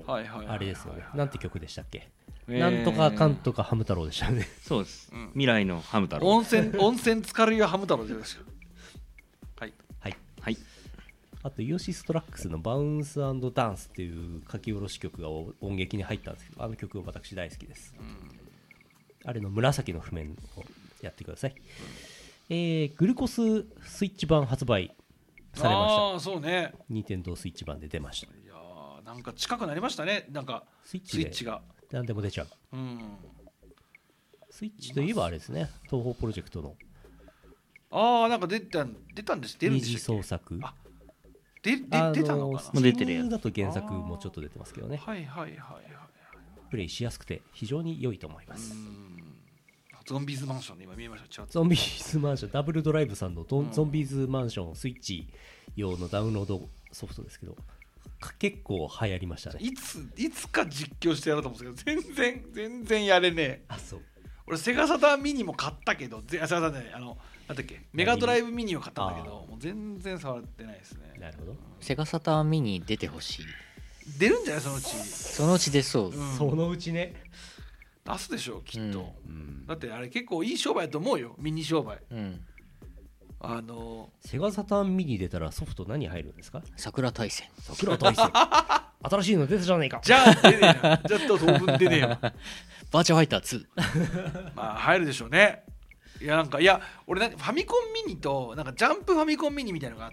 あれですよね、なんて曲でしたっけ、えー、なんとかかんとかハム太郎でしたよね。 そうです、うん、未来のハム太郎、 温泉温泉浸かるよハム太郎ですよ。はいはいはい。 あとイオシストラックスのバウンス&ダンスっていう書き下ろし曲が音劇に入ったんですけど、あの曲私大好きです、うん、あれの紫の譜面をやってください、うん、えー、グルコススイッチ版発売されました。 ああそうね、 任天堂スイッチ版で出ました。いやーなんか近くなりましたね、なんかスイッチスイッチが何でも出ちゃう、うん、スイッチといえばあれですね、東宝プロジェクトのああなんか出た出たんです、出るんでしたっけ、 二次創作、 あでで出たのかな、 スチームだと原作もちょっと出てますけどね、 はいはいはいはい、 プレイしやすくて非常に良いと思います。 ゾンビーズマンションで今見えました。 ゾンビーズマンション、ダブルドライブさんのドン、うん、ゾンビーズマンションスイッチ用のダウンロードソフトですけど、結構流行りましたね。 いついつか実況してやろうと思うんですけど全然全然やれねえ。 あ、そう。 俺セガサターンミニも買ったけど、セガサターンじゃない、あのなんだっけ、メガドライブミニを買ったんだけど、もう全然触ってないですね。 なるほど。 セガサターンミニ出てほしい。 出るんじゃないそのうち。 そのうち出そう。 うん、そのうちね。 出すでしょきっと、うん、だってあれ結構いい商売だと思うよ、ミニ商売、うん、あのー、セガサターンミニ出たらソフト何入るんですか。 桜大戦。 桜大戦新しいの出たじゃないか。 じゃあ出ねえな、じゃあ当分出ねえよバーチャファイターツーまあ入るでしょうね。いやなんかいや俺なファミコンミニとなんかジャンプファミコンミニみたいなのがあって、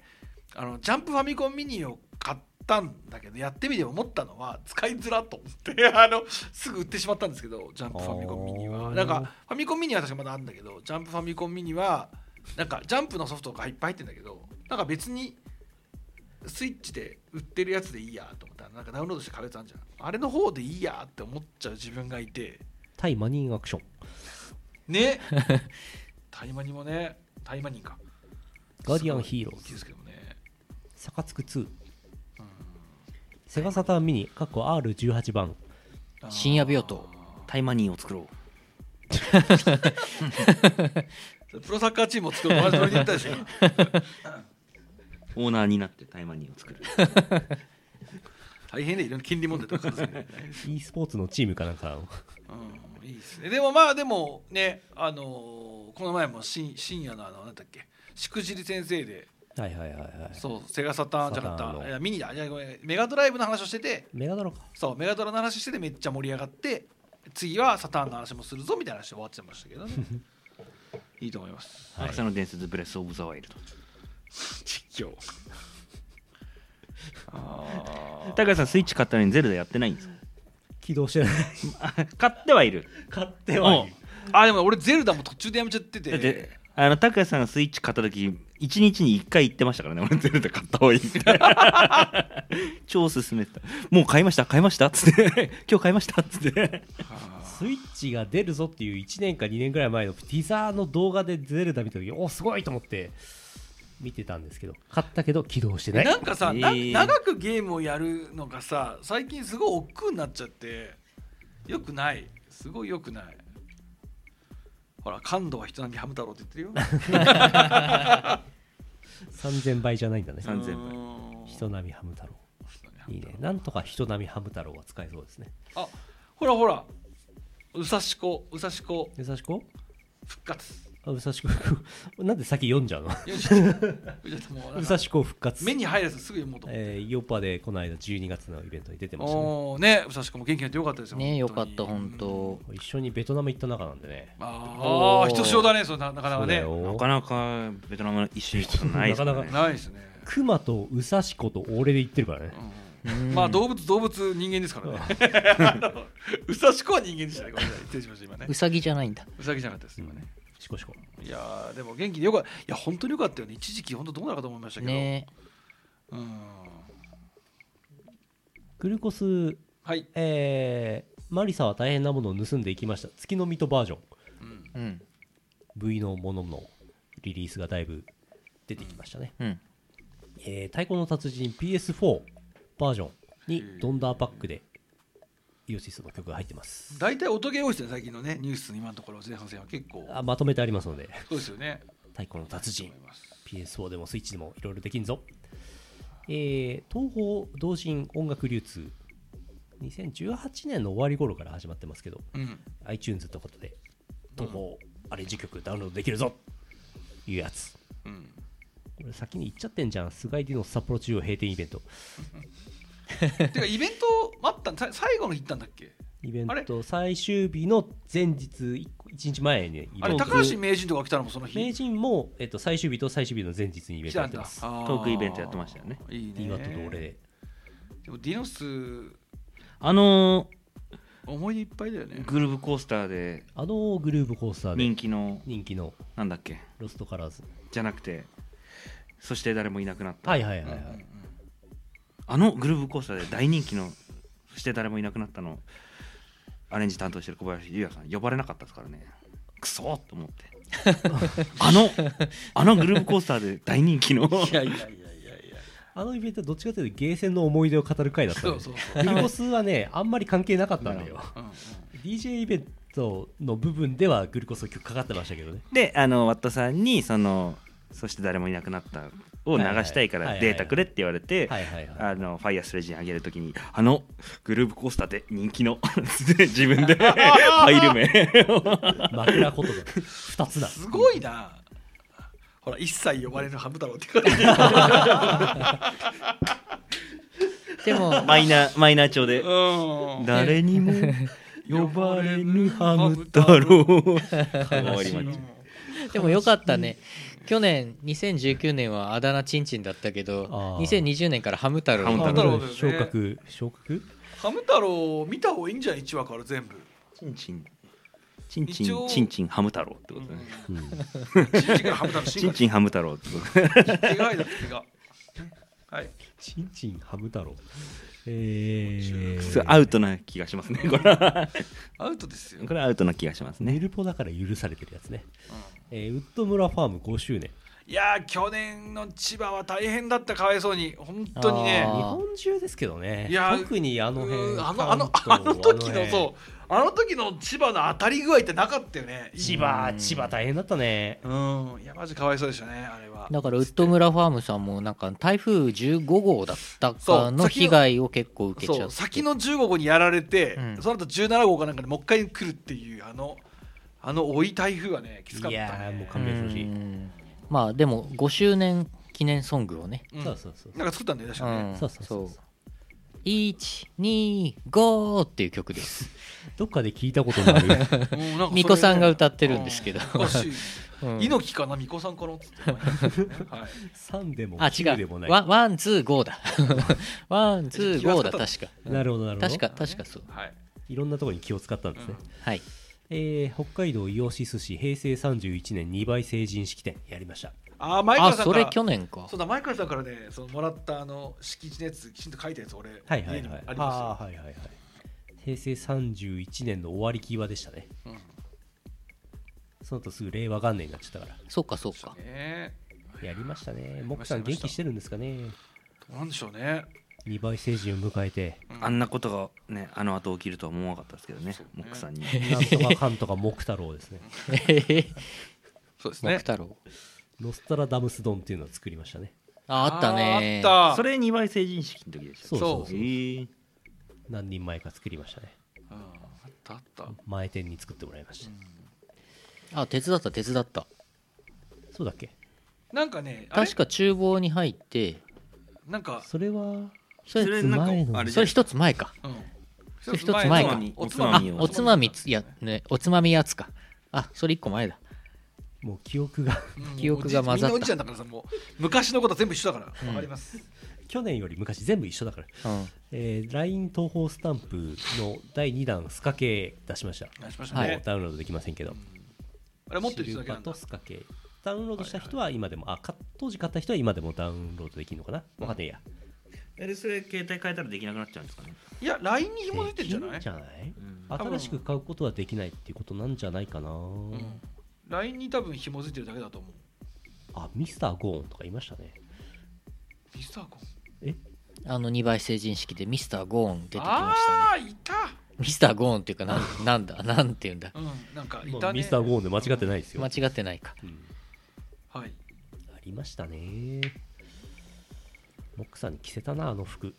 あのジャンプファミコンミニを買ったんだけど、やってみて思ったのは使いづらと思ってあのすぐ売ってしまったんですけど、ジャンプファミコンミニはなんかファミコンミニは確かまだあるんだけど、ジャンプファミコンミニはなんかジャンプのソフトがいっぱい入ってるんだけど、なんか別にスイッチで売ってるやつでいいやと思ったら、なんかダウンロードして買うやつあるじゃん、あれの方でいいやって思っちゃう自分がいて、 タイマニーアクションねタイマニもね、タイマニーか、 ガーディアンヒーローですけどね、 サカツクツー、セガサターンミニかっこ アールじゅうはち 番、 深夜病棟、 タイマニーを作ろうプロサッカーチームを作るの同じノリで言ったでしょオーナーになってタイマニーを作る大変でいろんな権利問題とかですね e スポーツのチームかなんか、 うん、いいですね。でもまあでもね、あのー、この前も深夜のあのなんだっけ、しくじり先生で、 はいはいはいはい、 そうセガサターンじゃなかった、いやミニだ、いやごめん、メガドライブの話をしてて、 メガドラか、 そうメガドラの話しててめっちゃ盛り上がって、次はサターンの話もするぞみたいな話で終わってましたけどねいいと思います。 はい、朝の伝説ブレスオブザワイルド実況あ高橋さんスイッチ買ったのにゼルダやってないんですか。 起動してない買ってはいる買ってはいるあ、でも俺ゼルダも途中でやめちゃってて、 であの高橋さんがスイッチ買った時いちにちにいっかい言ってましたからね、俺ゼルダ買った方がいいみたいな超勧めてた。もう買いました買いましたっつって今日買いましたっつってスイッチが出るぞっていういちねんかにねんぐらい前のティザーの動画でゼルダ見た時、おすごいと思って見てたんですけど、買ったけど起動してない。 なんかさ、えー、な長くゲームをやるのがさ最近すごい億劫になっちゃってよくない、すごいよくない。ほら感度は人並みハム太郎って言ってるよさんぜんばいじゃないんだね。 さんぜんばい人並みハム太郎いいね。なんとか人並みハム太郎は使えそうですね。 あほらほらうさしこうさしこ武蔵子復活あ武蔵子なんで先読んじゃうのよしもう武蔵子復活目に入るとすぐ読もうと思って、 えー、ヨッパでこの間じゅうにがつのイベントに出てましたね。 おーねうさしこも元気になってよかったですよねよ本当にかった本当。 一緒にベトナム行った仲なんでね。 ああひとしおだねそれなかなかねなかなかベトナム一緒に行くことないですね。 なかなかないですね、 クマとウサシコと俺で行ってるからね。 うん、まあ動物動物人間ですからねうさしこは人間でしたね。ごめんなさい失礼しました今ね。 うさぎじゃないんだ。 うさぎじゃなかったです今ね、 シコシコ。 いやーでも元気でよかった。いや本当によかったよね。一時期本当どうなるかと思いましたけどねうんグルコス、 はい、 えー、マリサは大変なものを盗んでいきました。月の水戸バージョン、 うんうん V のもののリリースがだいぶ出てきましたね。 うんえー、太鼓の達人 ピーエスフォー バージョンにドンダーパックでイオシスの曲が入ってます。 大体音ゲー多いですね最近のねニュース今のところ前半戦は結構あまとめてありますので、 そうですよね。 太鼓の達人 ピーエスフォー でもスイッチでもいろいろできんぞ。えー、東宝同人音楽流通にせんじゅうはちねんの終わり頃から始まってますけど、 うん iTunes ってことで東宝アレンジ曲ダウンロードできるぞいうやつ。 うんこれ先に言っちゃってんじゃん。菅井ディの札幌中央閉店イベント。 てかイベント待ったさ最後の日行ったんだっけ。 イベンあれト最終日の前日いちにちまえにイベント。 あれ高橋名人とか来たのもその日名人も、えっと、最終日と最終日の前日にイベン来たんだ。 トやってます。 あートークイベントやってましたよね。 いいねディーワットと俺で。 でもディノスあの思い出いっぱいだよねー、グルーブコースターであのグルーブコースターで人気の人気のなんだっけロストカラーズ。 じゃなくて、そして誰もいなくなった、 はいはいはいはい。 あのグルーブコースターで大人気のそして誰もいなくなったのアレンジ担当してる小林優也さん呼ばれなかったですからね。クソーと思ってあのあのグルーブコースターで大人気のいやいやいやいやいやあのイベントはどっちかというとゲーセンの思い出を語る回だったそねうそうそうグルコスはねあんまり関係なかったんだよ。 うんうんディージェー イベントの部分ではグルコスの曲かかってましたけどね。 であのワットさんにそのそして誰もいなくなったを流したいからデータくれって言われて、 はいはいはい。 あのファイヤースレジに上げるときにあのグルーブコースターで人気の自分でファイル名枕言葉ふたつだ。 すごいな。ほら一切呼ばれるハム太郎って書いてでもマイナーマイナー調でうん誰にも呼ばれぬハム太郎終わりましたでもよかったね。去年にせんじゅうきゅうねんはあだ名ちんちんだったけどあーにせんにじゅうねんからハム太郎ハム太郎だよね昇格昇格ハム太郎見た方がいいんじゃないいちわから全部チンチンチンチ一応ンチンチンハム太郎ってことね、 うんチンチンからハム太郎チンチンハム太郎ってこと手が入った手がはいチンチンハム太郎。えー、 それアウトな気がしますねこれはアウトですよこれはアウトな気がしますね。 ネルポだから許されてるやつね。えー、ウッド村ファームごしゅうねん。 いやー去年の千葉は大変だったかわいそうに本当にねあー日本中ですけどね。 いや特にあの辺うんあのあの関東あの時のあ辺そうあの時の千葉の当たり具合ってなかったよね。 千葉千葉大変だったね。 うんいやマジかわいそうでしたねあれは。 だからウッド村ファームさんもなんか台風じゅうごごうだったそうかの被害を結構受けちゃってそう先のじゅうごごうにやられて、 うんその後じゅうななごうかなんかでもう一回来るっていうあのあの追い台風はねきつかったね。 いやーもう勘弁してほしい。 うんまあでもごしゅうねん記念ソングをね、 うんそうそうそう。 なんか作ったんだよ確うかね。 ん、 そうそうそうそういちにごっていう曲です。 どっかで聞いたことのある。 うんなんかそれね巫女さんが歌ってるんですけどうんおかしいうん猪木かな巫女さんかなっつって、はい、 さんでもあ違きゅうでもない。 うワンワンツーゴーだワンツーゴーだ確かなるほどなるほど。 確か確かそうはいいろんなところに気を使ったんですね。 はいえー、北海道イオシス市平成さんじゅういちねんにばい成人式典やりました。 あー前川あそれさんから去年かそうだ前川さんからねそのもらったあの敷地のやつきちんと書いたやつ俺はいはい家にはい。 ありますよ。 あーはいはいはい。平成さんじゅういちねんの終わり際でしたね。 うんその後すぐ令和元年になっちゃったから。 そうかそうかねやりましたね。モックさん元気してるんですかね。 どうなんでしょうね。 にばい成人を迎えて、 うんあんなことがねあの後起きるとは思わなかったですけどねそうねモックさんになんとかかんとかモク太郎ですね。 そうです木ね。 太郎ノストラダムス丼っていうのを作りましたね。 ああったね。 あった。 それにばい成人式の時でしたっけ？ そうそうそうえー何人前か作りましたね。 うんあったあった。 前店に作ってもらいました、 あ、手伝った手伝った。 そうだっけ。 なんかね、あれ確か厨房に入って、 なんか、 それはそれ一つそれなんか前のあれそれ一つ前か。 うん。 それ一つ前かおつまみ。 おつまみをおつまみつやね、おつまみやつか。あ、それ一個前だ。 もう記憶がうん記憶が混ざったみんなおじちゃんだからさ、もう昔のことは全部一緒だからうんわかります。 去年より昔全部一緒だから、 うん。 えー、ライン 東宝スタンプのだいにだんスカ系出しました。 お願いしましたもうね。 ダウンロードできませんけど、 あれ持ってるシルバと人だけなんだ。 スカ系ダウンロードした人は今でも、あか当時買った人は今でもダウンロードできるのかな、わかんねえや。 えでそれ携帯変えたらできなくなっちゃうんですかね？ いや、ライン に紐付いてんじゃないできんじゃない、 うん新しく買うことはできないっていうことなんじゃないかな、 うん。ライン に多分紐付いてるだけだと思う。 あ、ミスターゴーンとかいましたね。 ミスターコン。 あのにばい成人式でミスターゴーン出てきましたね。 ああ、いた。 ミスターゴーンっていうかなんなんだなんていうんだ。 うん、なんかいまあたね。 ミスターゴーンで間違ってないですよ、 間違ってないか。 うんはい。 ありましたね。モックさんに着せたなあの服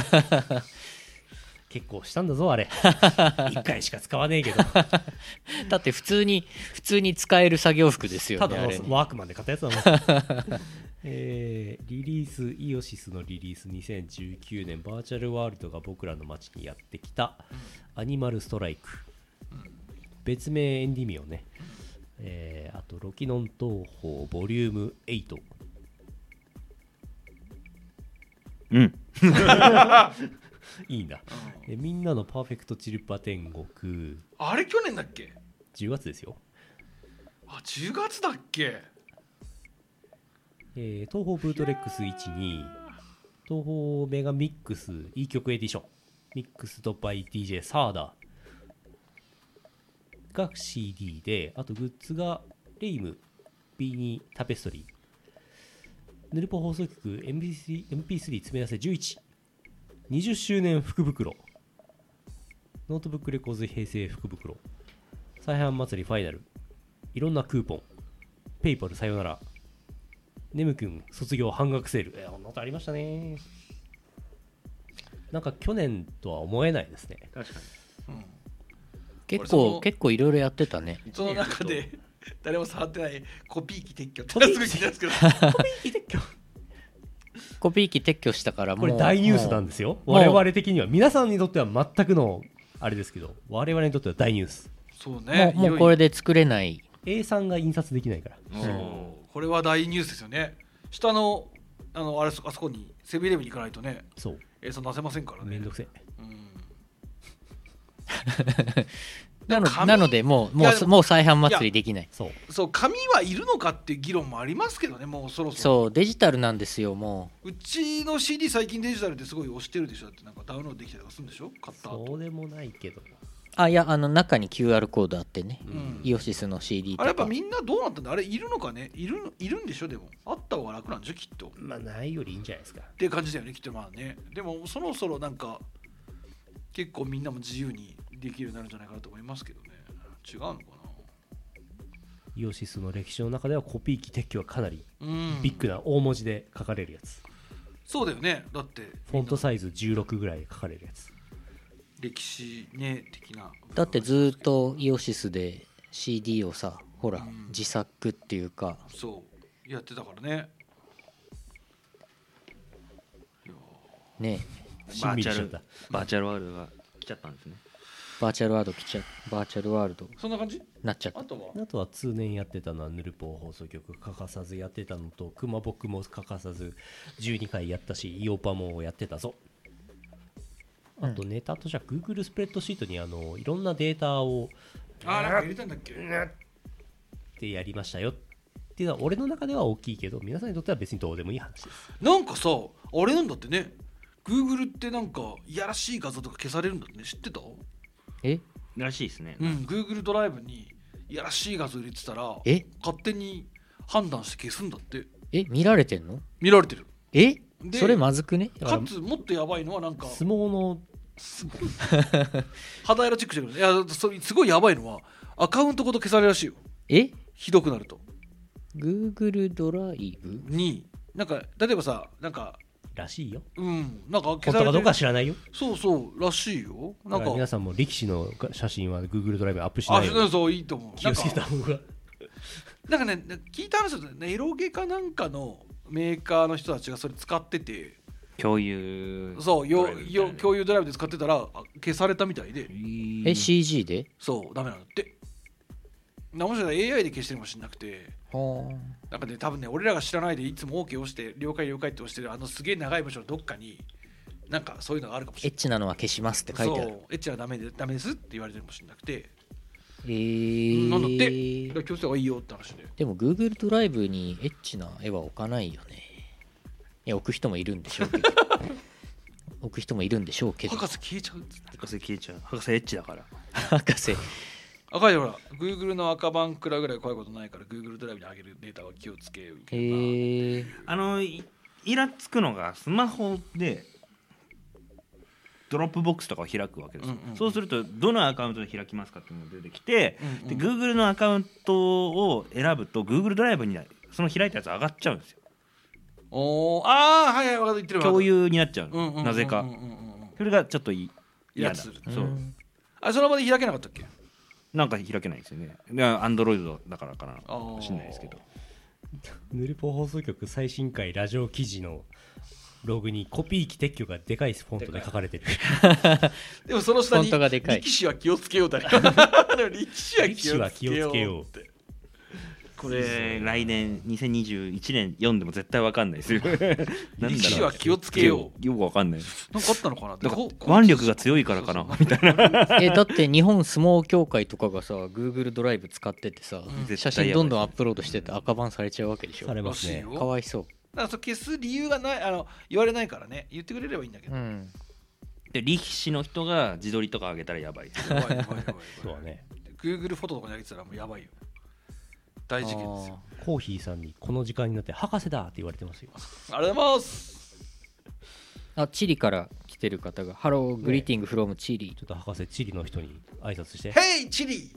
結構したんだぞあれいっかいしか使わねえけどだって普通に普通に使える作業服ですよね。 ただのあれねワークマンで買ったやつだもんえーリリースイオシスのリリースにせんじゅうきゅうねんバーチャルワールドが僕らの街にやってきたアニマルストライク、別名エンディミオね、えーあとロキノン東宝ボリュームエイト、 うんいいな、えみんなのパーフェクトチルパ天国、 あれ去年だっけ？ じゅうがつですよ、 あ、じゅうがつだっけ？ えー東宝ブートレックスいちに、東宝メガミックス いい曲エディションミックスドバイ ディージェー サーダが シーディー で、あとグッズがレイム ビーに タペストリー、ヌルポ放送局 エムピースリー, エムピースリー詰め合わせじゅういち、にじゅっしゅうねん福袋、ノートブックレコーズ平成福袋、再販祭りファイナル、いろんなクーポン、ペイパルさよなら、ネムくん卒業半額セール、えー、こんなことありましたね。なんか去年とは思えないですね。 確かに。 うん。 結俺その構結構いろいろやってたね。 その中で誰も触ってないコピー機撤去ってコピー機すぐ聞いたんですけど。 コピー機撤去したからもうこれ大ニュースなんですよ。 もう我々的には、皆さんにとっては全くのあれですけど、我々にとっては大ニュース。 そうね。 もうもうこれで作れない。 エースリー が印刷できないから。 おーこれは大ニュースですよね。下のあのあれあそこにセブンイレブンに行かないとね、 そう。 えー、その出せませんからね。 めんどくせえ。 うんなの紙なのでもうもいやでもうもう再販祭りできない。 そう。 そう、紙はいるのかっていう議論もありますけどね、もうそろそろ。 そうデジタルなんですよもうちの シーディー 最近デジタルですごい押してるでしょ。だってなんかダウンロードできたりとかするんでしょ、買った後。 そうでもないけど。 う。あいやあの中に キューアール コードあってね、 うんイオシスの シーディー とかあれやっぱみんなどうなったんだ、あれいるのかね、いるいるんでしょ。でもあった方が楽なんでしょきっとっまあ、ないよりいいんじゃないですか。 ていう感じだよねきっと。まあね、でもそろそろなんか結構みんなも自由にできるようになるんじゃないかなと思いますけどね。違うのかイオシスの歴史の中ではコピー機撤去はかなりな。うんビッグな大文字で書かれるやつ。 そうだよね。だってフォントサイズじゅうろくぐらいで書かれるやつ。 歴史ね的な。 だってずっとイオシスで シーディー をさほら、 うん自作っていうかそうやってたからね。 ねしんみりしちゃった。 バーチャルワールドが来ちゃったんですね。 バーチャルワールド来ちゃバーチャルワールドそんな感じ。 なっちゃったあとはあとは通年やってたのはヌルポ放送局欠かさずやってたのと、クマボクも欠かさずじゅうにかいやったし、イオパもやってたぞ。あとネタとしては Google スプレッドシートにあのいろんなデータをあ、なんか入れたんだっけ。 ってやりましたよっていうのは俺の中では大きいけど、皆さんにとっては別にどうでもいい話です。 なんかさ、あれなんだってね。Google ってなんかいやらしい画像とか消されるんだってね。知ってた？ えらしいですね。 うん、Google ドライブにいやらしい画像入れてたらえ勝手に判断して消すんだって。 え見られてんの？ 見られてる。 えでそれまずくね？ かつもっとやばいのはなんか相撲の肌色チェックしてくる。いやそすごいやばいのはアカウントごと消されるらしいよ。 えひどくなると。 Google ドライブになんか例えばさなんからしいよ。 うんなんか本当かどうか知らないよ。 そうそうらしいよ。なんか皆さんも力士の写真は Google ドライブにアップしないようにあそういいと思う。 気をつけた方が。 なんかね聞いた話だとねエロゲかなんかのメーカーの人たちがそれ使ってて共有そうよよ共有ドライブで使ってたら消されたみたいでえ シージー でそうダメなんだってなもしかしたら エーアイ で消してるかもしれなくてはなんかね多分ね俺らが知らないでいつも OK を押して了解了解って押してるあのすげえ長い文章のどっかになんかそういうのがあるかもしれない。 エッチなのは消しますって書いてある。 そうエッチはダメでダメですって言われてるかもしれなくてえー、 なんだってだから気をつけた方がいいよって話ででも Google ドライブにエッチな絵は置かないよね。いや置く人もいるんでしょうけど置く人もいるんでしょうけど博士消えちゃうっつって博士消えちゃう。博士エッチだから博士赤いほら Google の赤バンクラぐらい怖いことないから Google ドライブに上げるデータは気をつけるけどな、 えー、 あのイラつくのがスマホでドロップボックスとかを開くわけですよ、 うんうんうん、 そうするとどのアカウントで開きますかっていうのが出てきて、 うんうん、 で Google のアカウントを選ぶと Google ドライブにその開いたやつ上がっちゃうんですよ。 おああはいはい分かって言ってる共有になっちゃう、 うんうんうんうん、 なぜかそれがちょっといい嫌だそうあその場で開けなかったっけ。 なんか開けないですよね。アンドロイドだからかな知んないですけどヌルポ放送局最新回ラジオ記事のログにコピー機撤去がでかいフォントで書かれてるでもその下にフォントがでかい力士は気をつけようだね力士は気をつけようってこれ来年にせんにじゅういちねん読んでも絶対わかんないですよ力士は気をつけようよくわかんない。 なんかあったのかな。 だから腕力が強いからかなみたいなえだって日本相撲協会とかがさ Google ドライブ使っててさ、うん、写真どんどんアップロードしてて赤バンされちゃうわけでしょ。 されますね。 かわいそう。 だからそう消す理由がないあの言われないからね言ってくれればいいんだけど、うん、 で力士の人が自撮りとか上げたらやばいですやばいやばいやばいそうだね。 Google フォトとかに上げてたらもうやばいよ。大事件ですよ。 コーヒーさんにこの時間になって博士だって言われてますよ。 ありがとうございます。 あチリから来てる方がハローグリーティングフロムチリ、 ちょっと博士チリの人に挨拶して。 ヘイチリ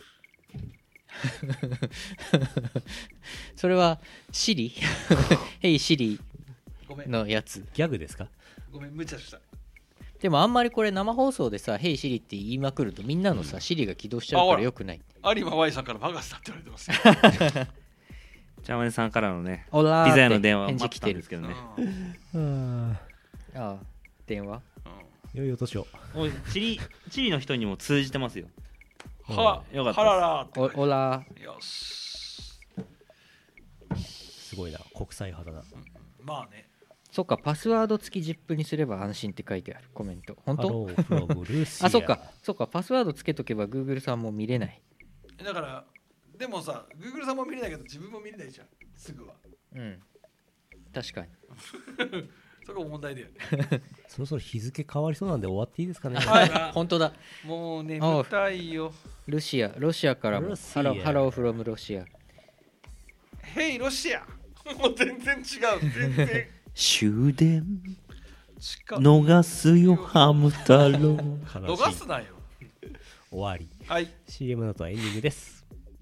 それはシリヘイシリのやつギャグですか。 ごめん無茶した。 でもあんまりこれ生放送でさヘイシリって言いまくるとみんなのさ、うん、シリが起動しちゃうからよくない。 有馬 Y さんからバカスだって言われてますよジャマネさんからのねピザ屋の電話を待ってたんですけどね。 ああ電話、 うん、よいお年を。 おいチリチリの人にも通じてますよ。 はよかった。 はららっておらよしすごいな国際派だな、うん、 まあね。 そっかパスワード付きジップにすれば安心って書いてあるコメント本当あそっかそっかパスワードつけとけば Google さんも見れない。 だからでもさ Google さんも見れないけど自分も見れないじゃんすぐは。 うん確かにそこ問題だよねそろそろ日付変わりそうなんで終わっていいですかね。 はい本当だもう眠たいよ。 ロシアロシアからもハローハローフロムロシア。 ヘイロシアもう全然違う全然終電逃すよハム太郎逃すなよ終わり、 はい、 シーエム の後はエンディングです。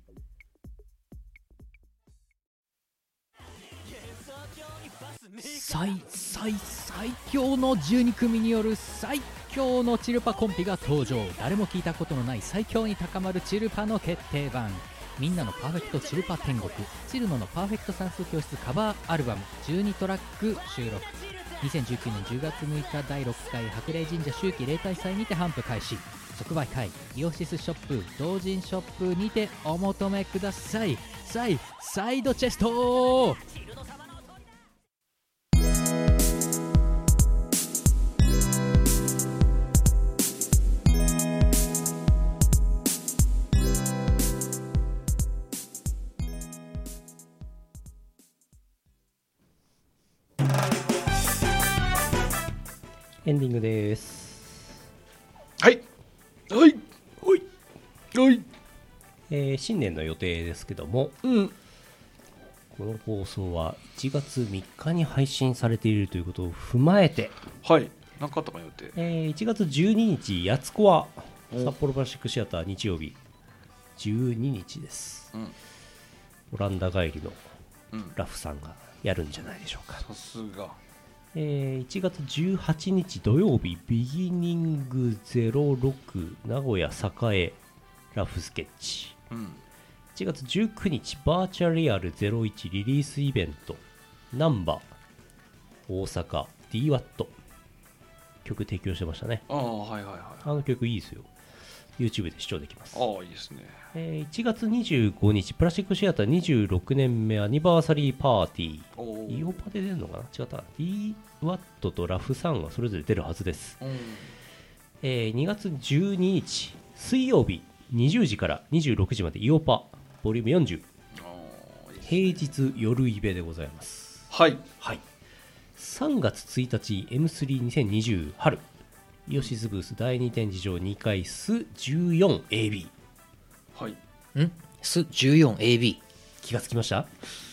最最最強のじゅうに組による最強のチルパコンピが登場。誰も聞いたことのない最強に高まるチルパの決定版。みんなのパーフェクトチルパ天国チルノのパーフェクト算数教室カバーアルバムじゅうにトラック収録。にせんじゅうきゅうねんじゅうがつむいかだいろっかい白麗神社秋季例大祭にて頒布開始。即売会イオシスショップ同人ショップにてお求めください。サイサイドチェストエンディングです。 はいはいはいはい、 えー、新年の予定ですけども、 うん、 この放送はいちがつみっかに配信されているということを踏まえて、 はい何かあったかな予定、 えー、いちがつじゅうににちやつこわ札幌プラスチックシアター日曜日じゅうににちです、うん、オランダ帰りのラフさんがやるんじゃないでしょうか。 さすが。 えー、いちがつじゅうはちにち土曜日、ビギニングゼロろく名古屋栄ラフスケッチ。 うん。 いちがつじゅうくにちバーチャリアルゼロいちリリースイベントナンバー大阪 ディーワット 曲提供してましたね。 ああ、はいはいはい。 あの曲いいですよ。 YouTube で視聴できます。 ああ、いいですね。 えー、いちがつにじゅうごにちプラスチックシアターにじゅうろくねんめアニバーサリーパーティー。 おイオパで出るのかな、違ったかな。 ディーワット とラフさんがそれぞれ出るはずです。 うん。 えー、にがつじゅうににち水曜日にじゅうじからにじゅうろくじまでイオパボリュームよんじゅう、 ああ、いいですね。 平日夜イベでございます。 はい。 はい。さんがつついたち エムスリーにせんにじゅう 春イオシスブースだいに展示場にかいス じゅうよんエービー。 はい。 んス じゅうよんエービ気がつきました？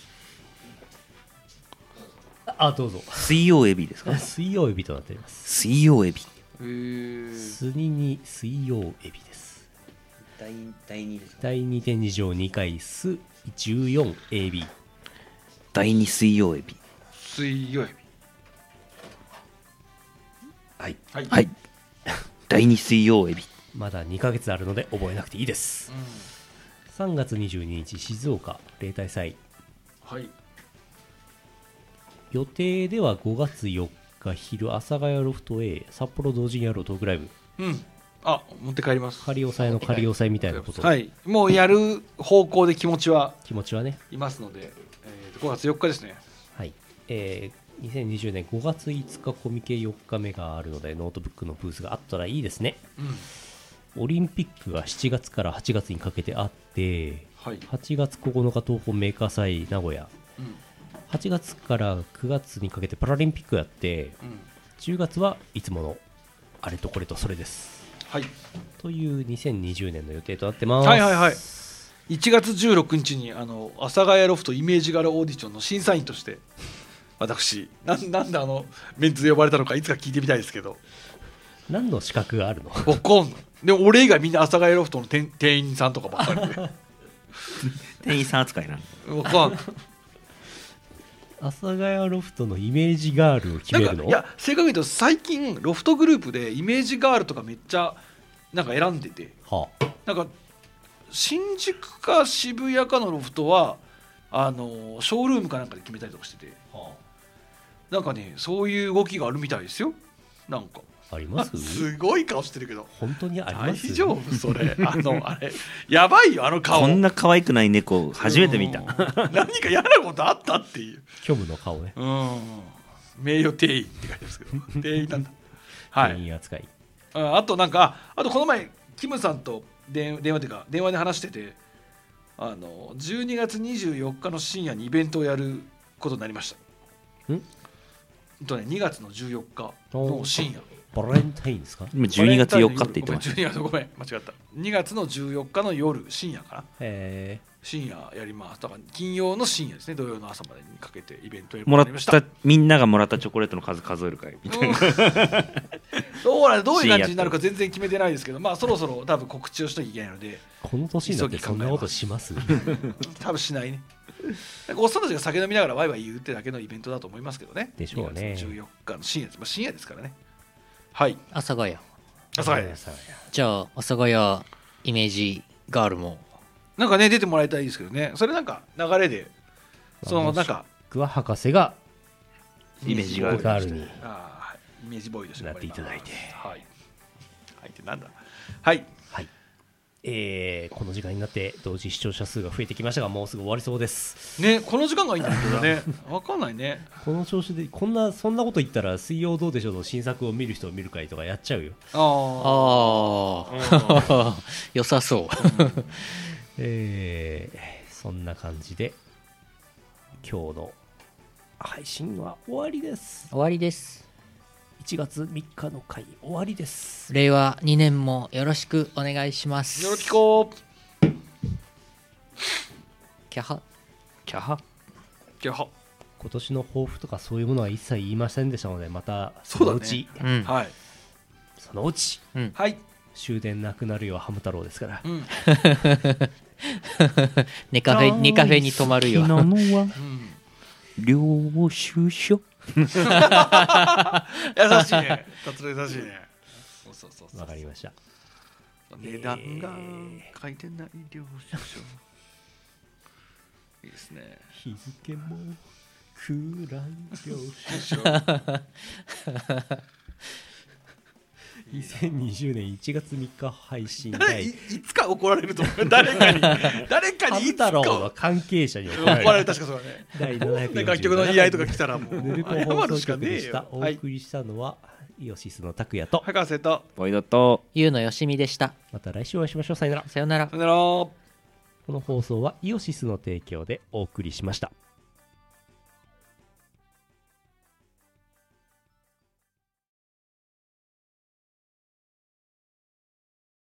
あ、どうぞ。 水曜エビですか？ 水曜エビとなっております。 水曜エビ。 へー。 スニに水曜エビです。 第第二ですか？ だいに展示場にかいス じゅうよんエービー。 第二水曜エビ。 水曜日。 はい。 はい。 はい。第二水曜エビ。 まだにかげつあるので覚えなくていいです。さんがつにじゅうににち静岡例大祭。 はい。 予定ではごがつよっか昼阿佐ヶ谷ロフト A 札幌同時にやるトークライブ。 うん。あ、持って帰ります。 仮押さえの仮押さえみたいなこと、 はい。もうやる方向で気持ちは気持ちはね。 いますので、えー、ごがつよっかですね。 はい。えー、にせんにじゅうねんごがついつかコミケよっかめがあるのでノートブックのブースがあったらいいですね。 うん。 オリンピックがしちがつからはちがつにかけてあって、 はい。 はちがつここのか東宝メーカー祭名古屋、 うん。 はちがつからくがつにかけてパラリンピックやって、 うん。 じゅうがつはいつものあれとこれとそれです。 はい。 というにせんにじゅうねんの予定となってます。 はいはいはい。いちがつじゅうろくにちにあの阿佐ヶ谷ロフトイメージガラオーディションの審査員として私な、なんであのメンツで呼ばれたのかいつか聞いてみたいですけど、 何の資格があるの？ わかんない。でも俺以外みんな阿佐ヶ谷ロフトの店店員さんとかばっかりで店員さん扱いなの？ わかんない。 阿佐ヶ谷ロフトのイメージガールを決めるの？ なんかいや正確に言うと最近ロフトグループでイメージガールとかめっちゃなんか選んでて、 はあ、 なんか新宿か渋谷かのロフトはあのショールームかなんかで決めたりとかしてて、 はなんかねそういう動きがあるみたいですよ。なんかあ、あります？ すごい顔してるけど本当にあり大ます？ 丈夫それあのあれやばいよあの顔。 こんな可愛くない猫初めて見た。 うん何か嫌なことあったっていう。 虚無の顔ね。 うん名誉店員って書いてますけど店員なんだ。はい店員扱い。 ああとなんかああとこの前キムさんと電電話っていうか電話で話してて、あのじゅうにがつにじゅうよっかの深夜にイベントをやることになりました。 んとねにがつのじゅうよっかの深夜。 バレンタインですか？ 今じゅうにがつよっかって言ってました。 ごめんじゅうにがつごめん間違ったにがつのじゅうよっかの夜深夜かな。 へ深夜やります。だから金曜の深夜ですね。土曜の朝までにかけてイベントやることもらっになりました。 たみんながもらったチョコレートの数数えるかいみたいな。 どうなどういう感じになるか全然決めてないですけど、まあそろそろ多分告知をしなきゃいけないのでーこの年になってそんなことします？ 多分しないね。なんかおっさんたちが酒飲みながらワイワイ言うってだけのイベントだと思いますけどね。 でしょうねにがつじゅうよっかの深夜です。まあ、深夜ですからね。はい。 阿佐ヶ谷。 阿佐ヶ谷です。 じゃあ阿佐ヶ谷イメージガールもなんかね出てもらいたいですけどね。それなんか流れでそのなんか僕は博士がイメージガールガールにあーはいイメージボーイとしてなっていただいて、 はい。はいってなんだ。はい。 はい、えーこの時間になって同時視聴者数が増えてきましたがもうすぐ終わりそうです。 ねこの時間がいいんだけどね。わかんないね。 この調子でこんなそんなこと言ったら水曜どうでしょうの新作を見る人を見る会とかやっちゃうよ。 あああ良さそうえーそんな感じで今日の配信は終わりです。 終わりです。 いちがつみっかの回終わりです。 令和にねんもよろしくお願いしますよろぴこキャハキャハキャハ今年の抱負とかそういうものは一切言いませんでしたのでまたそそうだねのうちうんはいそのうちはい終電なくなるよハム太郎ですから。 うんネカフェネカフェに泊まるよ昨日のはうん領収書。 優しいね達郎優しいねそうそうそうそうわかりました。 値段が書いてない領収書いいですね日付も暗い領収書にせんにじゅうねんいちがつみっか配信誰い第いつか怒られると思う誰かに誰かハムにいつか太郎の関係者に怒怒られるられる確かそうだね第ななひゃくよんじゅうなな楽曲の依頼とか来たらもうぬるこ謝放送るしかねえ局でした。 よはいお送りしたのはイオシスの拓也と、 博士とボイドとゆうのよしみでした。 また来週お会いしましょう。さよなら。 さよならさよならこの放送はイオシスの提供でお送りしました。